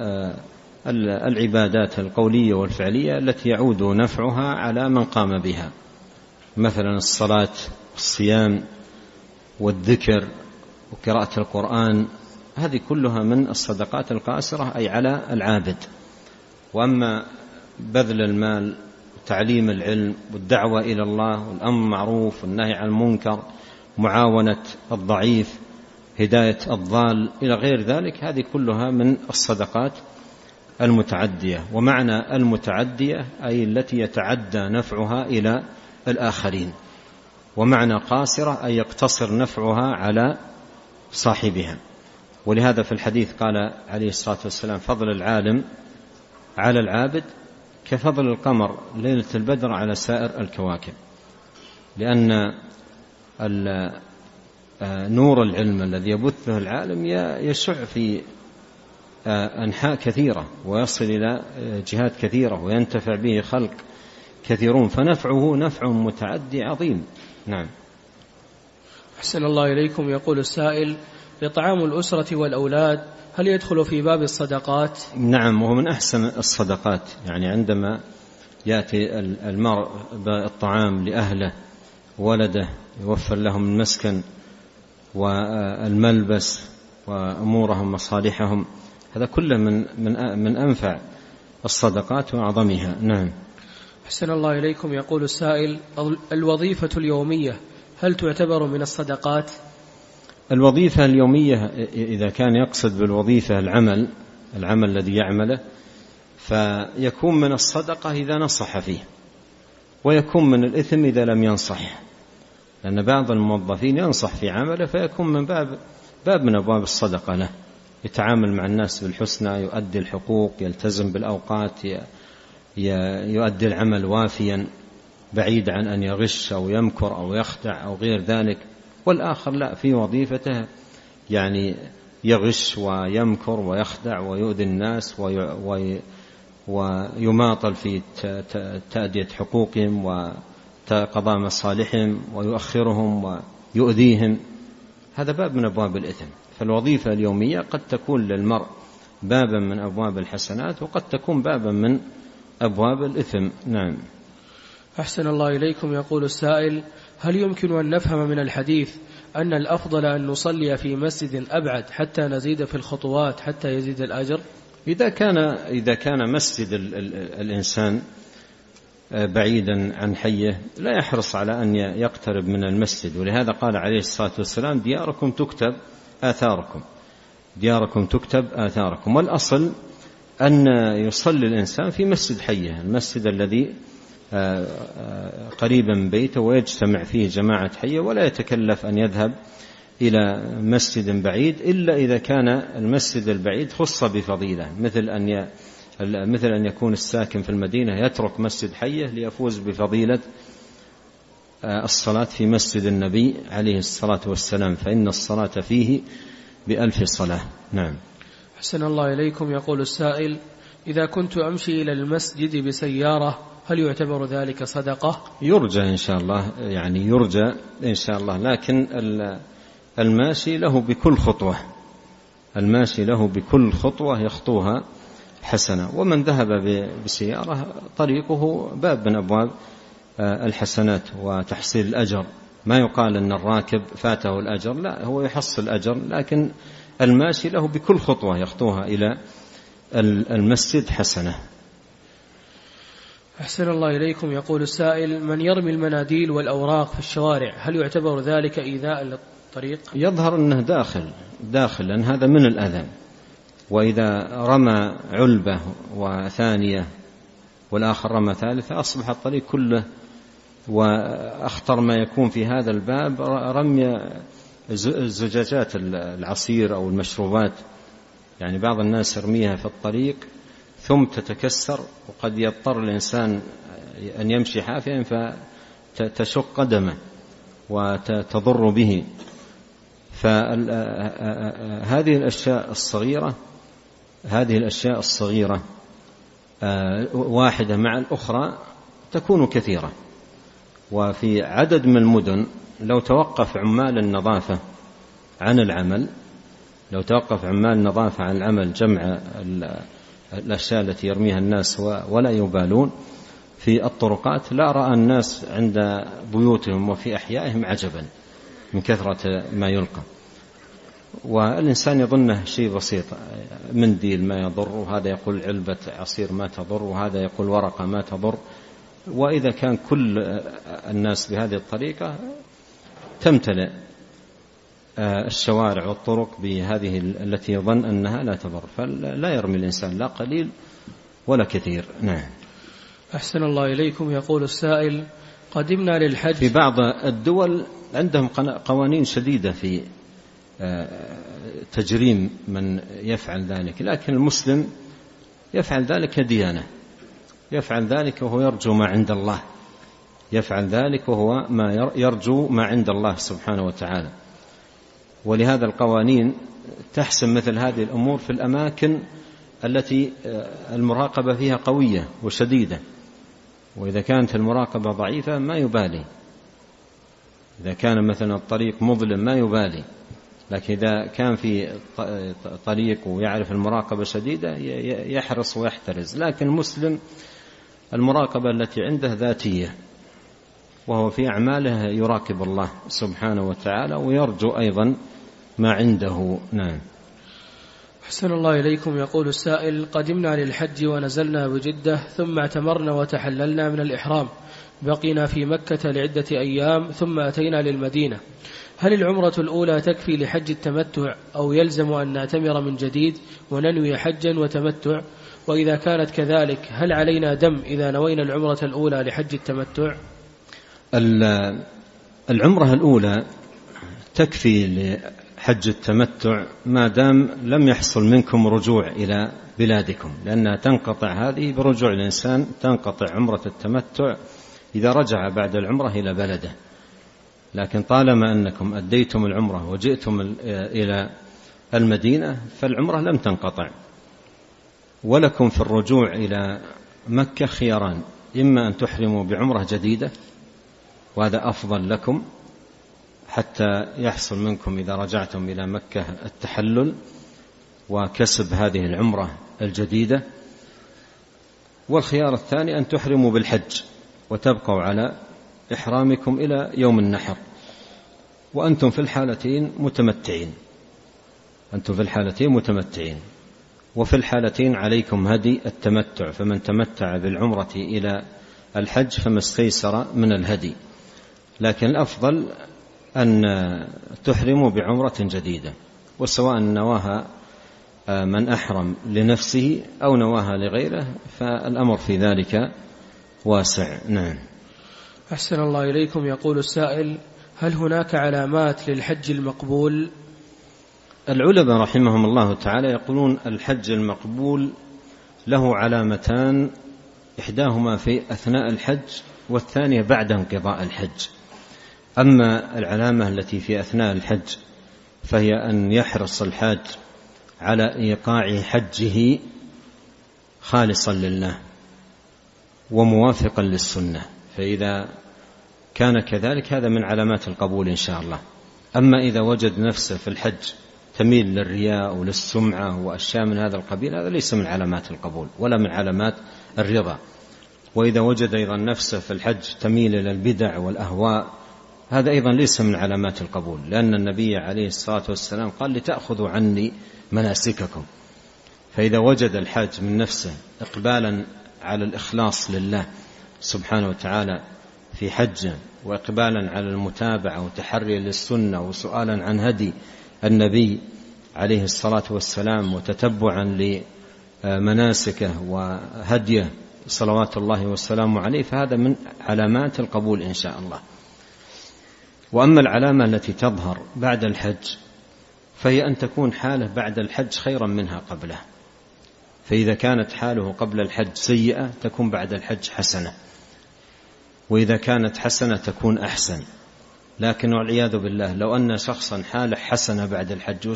العبادات القولية والفعلية التي يعود نفعها على من قام بها، مثلا الصلاة والصيام والذكر وقراءة القرآن، هذه كلها من الصدقات القاصرة، أي على العابد. وأما بذل المال وتعليم العلم والدعوة إلى الله والأمر بالمعروف والنهي عن المنكر، معاونة الضعيف، هداية الضال، إلى غير ذلك، هذه كلها من الصدقات المتعدية. ومعنى المتعدية أي التي يتعدى نفعها إلى الآخرين، ومعنى قاصرة أي يقتصر نفعها على صاحبها. ولهذا في الحديث قال عليه الصلاة والسلام: فضل العالم على العابد كفضل القمر ليلة البدر على سائر الكواكب، لأن نور العلم الذي يبثه العالم يشع في أنحاء كثيرة ويصل إلى جهات كثيرة وينتفع به خلق كثيرون، فنفعه نفع متعدي عظيم. نعم. أحسن الله إليكم. يقول السائل: إطعام الأسرة والأولاد هل يدخل في باب الصدقات؟ نعم، وهو من أحسن الصدقات. يعني عندما يأتي المرء بالطعام لأهله ولده، يوفر لهم المسكن والملبس وأمورهم مصالحهم، هذا كله من أنفع الصدقات وأعظمها. نعم. أحسن الله إليكم. يقول السائل: الوظيفة اليومية هل تعتبر من الصدقات؟ الوظيفة اليومية إذا كان يقصد بالوظيفة العمل الذي يعمله، فيكون من الصدقة إذا نصح فيه، ويكون من الإثم إذا لم ينصح، لأن بعض الموظفين ينصح في عمله فيكون من باب من أبواب الصدقة له، يتعامل مع الناس بالحسنى، يؤدي الحقوق، يلتزم بالأوقات، يؤدي العمل وافيا بعيد عن أن يغش أو يمكر أو يخدع أو غير ذلك. والآخر لا، في وظيفته يعني يغش ويمكر ويخدع ويؤذي الناس ويماطل في تأدية حقوقهم وقضاء مصالحهم ويؤخرهم ويؤذيهم، هذا باب من أبواب الإثم. فالوظيفة اليومية قد تكون للمرء بابا من أبواب الحسنات، وقد تكون بابا من أبواب الإثم. نعم. أحسن الله إليكم. يقول السائل: هل يمكن أن نفهم من الحديث أن الأفضل أن نصلي في مسجد أبعد حتى نزيد في الخطوات حتى يزيد الأجر؟ إذا كان مسجد الإنسان بعيدا عن حيه لا يحرص على أن يقترب من المسجد، ولهذا قال عليه الصلاة والسلام: دياركم تكتب آثاركم. والأصل أن يصلي الإنسان في مسجد حيه، المسجد الذي قريبا من بيته ويجتمع فيه جماعة حية، ولا يتكلف أن يذهب إلى مسجد بعيد إلا إذا كان المسجد البعيد خص بفضيلة، مثل أن يكون الساكن في المدينة يترك مسجد حية ليفوز بفضيلة الصلاة في مسجد النبي عليه الصلاة والسلام، فإن الصلاة فيه ب1000 صلاة. نعم. أحسن الله إليكم. يقول السائل: إذا كنت أمشي إلى المسجد بسيارة هل يعتبر ذلك صدقة؟ يرجى إن شاء الله، يعني يرجى إن شاء الله، لكن الماشي له بكل خطوة يخطوها حسنة، ومن ذهب بسيارة طريقه باب من أبواب الحسنات وتحصيل الأجر. ما يقال أن الراكب فاته الأجر، لا، هو يحصل الأجر، لكن الماشي له بكل خطوة يخطوها إلى المسجد حسنة. أحسن الله إليكم. يقول السائل: من يرمي المناديل والأوراق في الشوارع هل يعتبر ذلك إيذاء للطريق؟ يظهر أنه داخل لأن هذا من الأذى، وإذا رمى علبة وثانية والآخر رمى ثالثة أصبح الطريق كله. وأخطر ما يكون في هذا الباب رمي زجاجات العصير أو المشروبات، يعني بعض الناس يرميها في الطريق ثم تتكسر، وقد يضطر الإنسان أن يمشي حافيا فتشق قدمه وتضر به. فهذه الأشياء الصغيرة واحدة مع الأخرى تكون كثيرة. وفي عدد من المدن لو توقف عمال النظافة عن العمل جمع الأشياء التي يرميها الناس ولا يبالون في الطرقات، لا رأى الناس عند بيوتهم وفي أحيائهم عجبا من كثرة ما يلقى. والإنسان يظنه شيء بسيط، منديل ما يضر، وهذا يقول علبة عصير ما تضر، وهذا يقول ورقة ما تضر. وإذا كان كل الناس بهذه الطريقة تمتلئ الشوارع والطرق بهذه التي يظن أنها لا تضر، فلا يرمي الإنسان لا قليل ولا كثير. نعم. أحسن الله إليكم. يقول السائل: قدمنا للحج. في بعض الدول عندهم قوانين شديدة تجريم من يفعل ذلك، لكن المسلم يفعل ذلك ديانة، يفعل ذلك وهو يرجو ما عند الله، يفعل ذلك وهو ما يرجو ما عند الله سبحانه وتعالى. ولهذا القوانين تحسم مثل هذه الأمور في الأماكن التي المراقبة فيها قوية وشديدة، وإذا كانت المراقبة ضعيفة ما يبالي، إذا كان مثلا الطريق مظلم ما يبالي، لكن إذا كان في طريق ويعرف المراقبة شديدة يحرص ويحترز. لكن المسلم المراقبة التي عنده ذاتية، وهو في أعماله يراقب الله سبحانه وتعالى ويرجو أيضا ما عنده. نعم. أحسن الله إليكم. يقول السائل: قدمنا للحج ونزلنا بجدة ثم اعتمرنا وتحللنا من الإحرام، بقينا في مكة لعدة أيام ثم أتينا للمدينة، هل العمرة الأولى تكفي لحج التمتع أو يلزم أن نعتمر من جديد وننوي حجا وتمتع؟ وإذا كانت كذلك هل علينا دم إذا نوينا العمرة الأولى لحج التمتع؟ العمرة الأولى تكفي لحج التمتع ما دام لم يحصل منكم رجوع إلى بلادكم، لأنها تنقطع هذه برجوع الإنسان، تنقطع عمرة التمتع إذا رجع بعد العمرة إلى بلده. لكن طالما أنكم أديتم العمرة وجئتم إلى المدينة فالعمرة لم تنقطع، ولكم في الرجوع إلى مكة خياران: إما أن تحرموا بعمرة جديدة وهذا أفضل لكم حتى يحصل منكم إذا رجعتم إلى مكة التحلل وكسب هذه العمرة الجديدة، والخيار الثاني أن تحرموا بالحج وتبقوا على إحرامكم إلى يوم النحر، وأنتم في الحالتين متمتعين، أنتم في الحالتين متمتعين، وفي الحالتين عليكم هدي التمتع، فمن تمتع بالعمرة إلى الحج فما استيسر من الهدي. لكن الأفضل أن تحرموا بعمرة جديدة، وسواء نواها من أحرم لنفسه أو نواها لغيره فالأمر في ذلك واسع. نعم. أحسن الله إليكم. يقول السائل: هل هناك علامات للحج المقبول؟ العلماء رحمهم الله تعالى يقولون الحج المقبول له علامتان، إحداهما في أثناء الحج والثانية بعد انقضاء الحج. أما العلامة التي في أثناء الحج فهي أن يحرص الحاج على إيقاع حجه خالصا لله وموافقا للسنة، فإذا كان كذلك هذا من علامات القبول إن شاء الله. أما إذا وجد نفسه في الحج تميل للرياء وللسمعة وأشياء من هذا القبيل هذا ليس من علامات القبول ولا من علامات الرضا. وإذا وجد أيضا نفسه في الحج تميل إلى البدع والأهواء هذا أيضا ليس من علامات القبول، لأن النبي عليه الصلاة والسلام قال: لتأخذوا عني مناسككم. فإذا وجد الحاج من نفسه إقبالا على الإخلاص لله سبحانه وتعالى في حجه، وإقبالا على المتابعة وتحري للسنة وسؤالا عن هدي النبي عليه الصلاة والسلام وتتبعا لمناسكه وهديه صلوات الله والسلام عليه، فهذا من علامات القبول إن شاء الله. وأما العلامة التي تظهر بعد الحج فهي أن تكون حاله بعد الحج خيرا منها قبله، فإذا كانت حاله قبل الحج سيئة تكون بعد الحج حسنة، وإذا كانت حسنة تكون أحسن. لكن والعياذ بالله لو أن شخصا حاله حسنة بعد الحج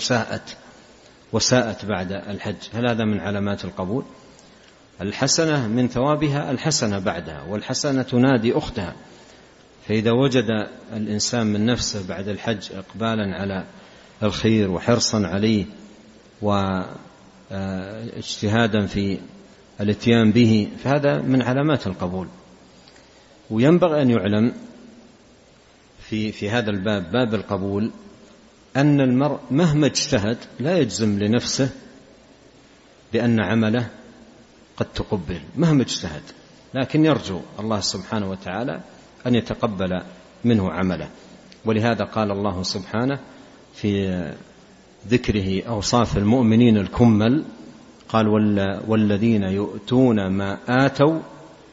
وساءت بعد الحج، هل هذا من علامات القبول؟ الحسنة من ثوابها الحسنة بعدها، والحسنة تنادي أختها. فإذا وجد الإنسان من نفسه بعد الحج إقبالا على الخير وحرصا عليه واجتهادا في الاتيان به فهذا من علامات القبول. وينبغي أن يعلم في هذا الباب، باب القبول، أن المرء مهما اجتهد لا يجزم لنفسه بأن عمله قد تقبل مهما اجتهد، لكن يرجو الله سبحانه وتعالى أن يتقبل منه عمله. ولهذا قال الله سبحانه في ذكره أوصاف المؤمنين الكمل قال: والذين يؤتون ما آتوا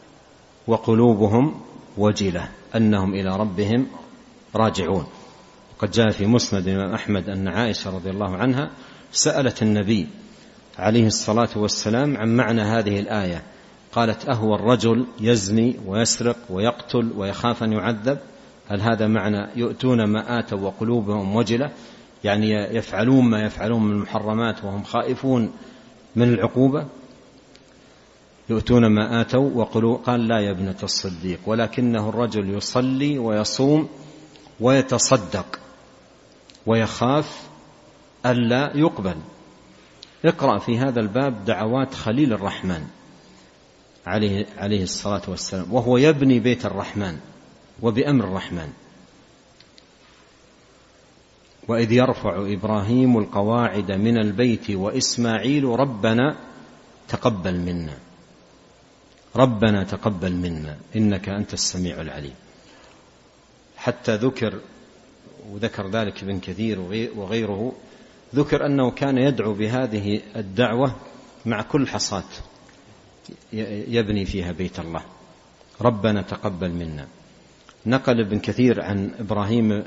وقلوبهم وجلة أنهم إلى ربهم راجعون. قد جاء في مسند الإمام أحمد أن عائشة رضي الله عنها سألت النبي عليه الصلاة والسلام عن معنى هذه الآية، قالت: أهو الرجل يزني ويسرق ويقتل ويخاف أن يعذب؟ هل هذا معنى يؤتون ما آتوا وقلوبهم وجلة، يعني يفعلون ما يفعلون من المحرمات وهم خائفون من العقوبة؟ يؤتون ما آتوا وقلوب. قال: لا يا ابنة الصديق، ولكنه الرجل يصلي ويصوم ويتصدق ويخاف ألا يقبل. اقرأ في هذا الباب دعوات خليل الرحمن عليه الصلاة والسلام وهو يبني بيت الرحمن وبأمر الرحمن. وإذ يرفع إبراهيم القواعد من البيت وإسماعيل ربنا تقبل منا، ربنا تقبل منا إنك أنت السميع العليم. حتى وذكر ذلك ابن كثير وغيره، ذكر أنه كان يدعو بهذه الدعوة مع كل حصاة يبني فيها بيت الله، ربنا تقبل منا. نقل ابن كثير عن إبراهيم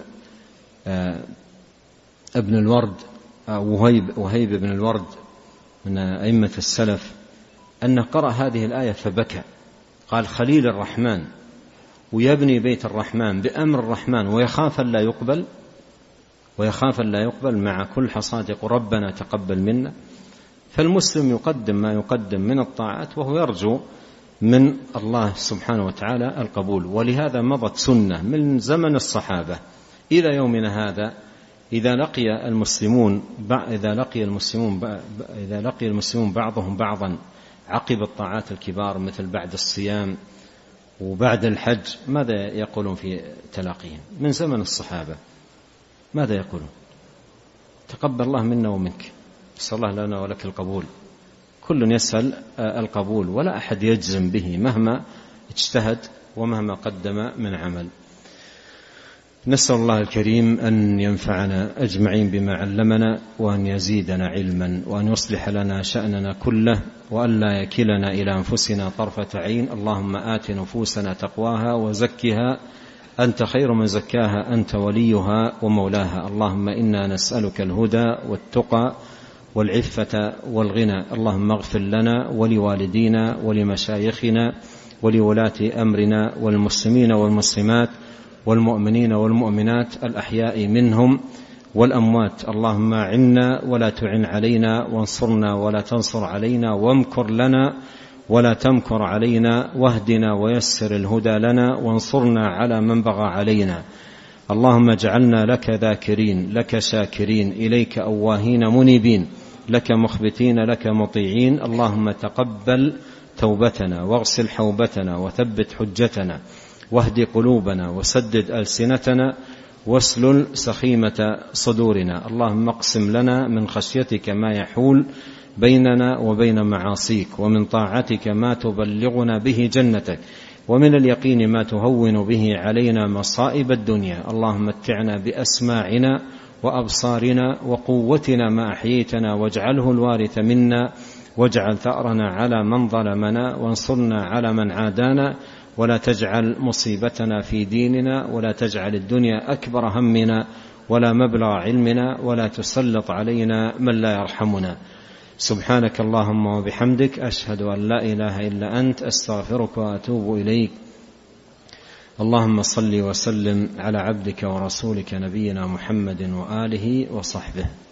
ابن الورد وهيب بن الورد من أئمة السلف أنه قرأ هذه الآية فبكى، قال: خليل الرحمن ويبني بيت الرحمن بأمر الرحمن ويخاف ألا يقبل مع كل حصاة يقول ربنا تقبل منا. فالمسلم يقدم ما يقدم من الطاعات وهو يرجو من الله سبحانه وتعالى القبول. ولهذا مضت سنة من زمن الصحابة إلى يومنا هذا، إذا لقي المسلمون بعضهم بعضا عقب الطاعات الكبار مثل بعد الصيام وبعد الحج، ماذا يقولون في تلاقيهم؟ من زمن الصحابة ماذا يقولون؟ تقبل الله منا ومنك، نسأل الله لنا ولك القبول. كل يسأل القبول ولا أحد يجزم به مهما اجتهد ومهما قدم من عمل. نسأل الله الكريم أن ينفعنا أجمعين بما علمنا، وأن يزيدنا علما، وأن يصلح لنا شأننا كله، وأن لا يكلنا إلى أنفسنا طرفة عين. اللهم آت نفوسنا تقواها وزكها أنت خير من زكاها، أنت وليها ومولاها. اللهم إنا نسألك الهدى والتقى والعفة والغنى. اللهم اغفر لنا ولوالدينا ولمشايخنا ولولاة أمرنا والمسلمين والمسلمات والمؤمنين والمؤمنات الأحياء منهم والأموات. اللهم أعنا ولا تعن علينا، وانصرنا ولا تنصر علينا، وامكر لنا ولا تمكر علينا، واهدنا ويسر الهدى لنا، وانصرنا على من بغى علينا. اللهم اجعلنا لك ذاكرين، لك شاكرين، إليك أواهين منيبين، لك مخبتين، لك مطيعين. اللهم تقبل توبتنا، واغسل حوبتنا، وثبت حجتنا، واهد قلوبنا، وسدد ألسنتنا، واسلل سخيمة صدورنا. اللهم اقسم لنا من خشيتك ما يحول بيننا وبين معاصيك، ومن طاعتك ما تبلغنا به جنتك، ومن اليقين ما تهون به علينا مصائب الدنيا. اللهم متعنا بأسماعنا وأبصارنا وقوتنا ما أحييتنا، واجعله الوارث منا، واجعل ثأرنا على من ظلمنا، وانصرنا على من عادانا، ولا تجعل مصيبتنا في ديننا، ولا تجعل الدنيا أكبر همنا ولا مبلغ علمنا، ولا تسلط علينا من لا يرحمنا. سبحانك اللهم وبحمدك، أشهد أن لا إله إلا أنت، أستغفرك وأتوب إليك. اللهم صل وسلم على عبدك ورسولك نبينا محمد وآله وصحبه.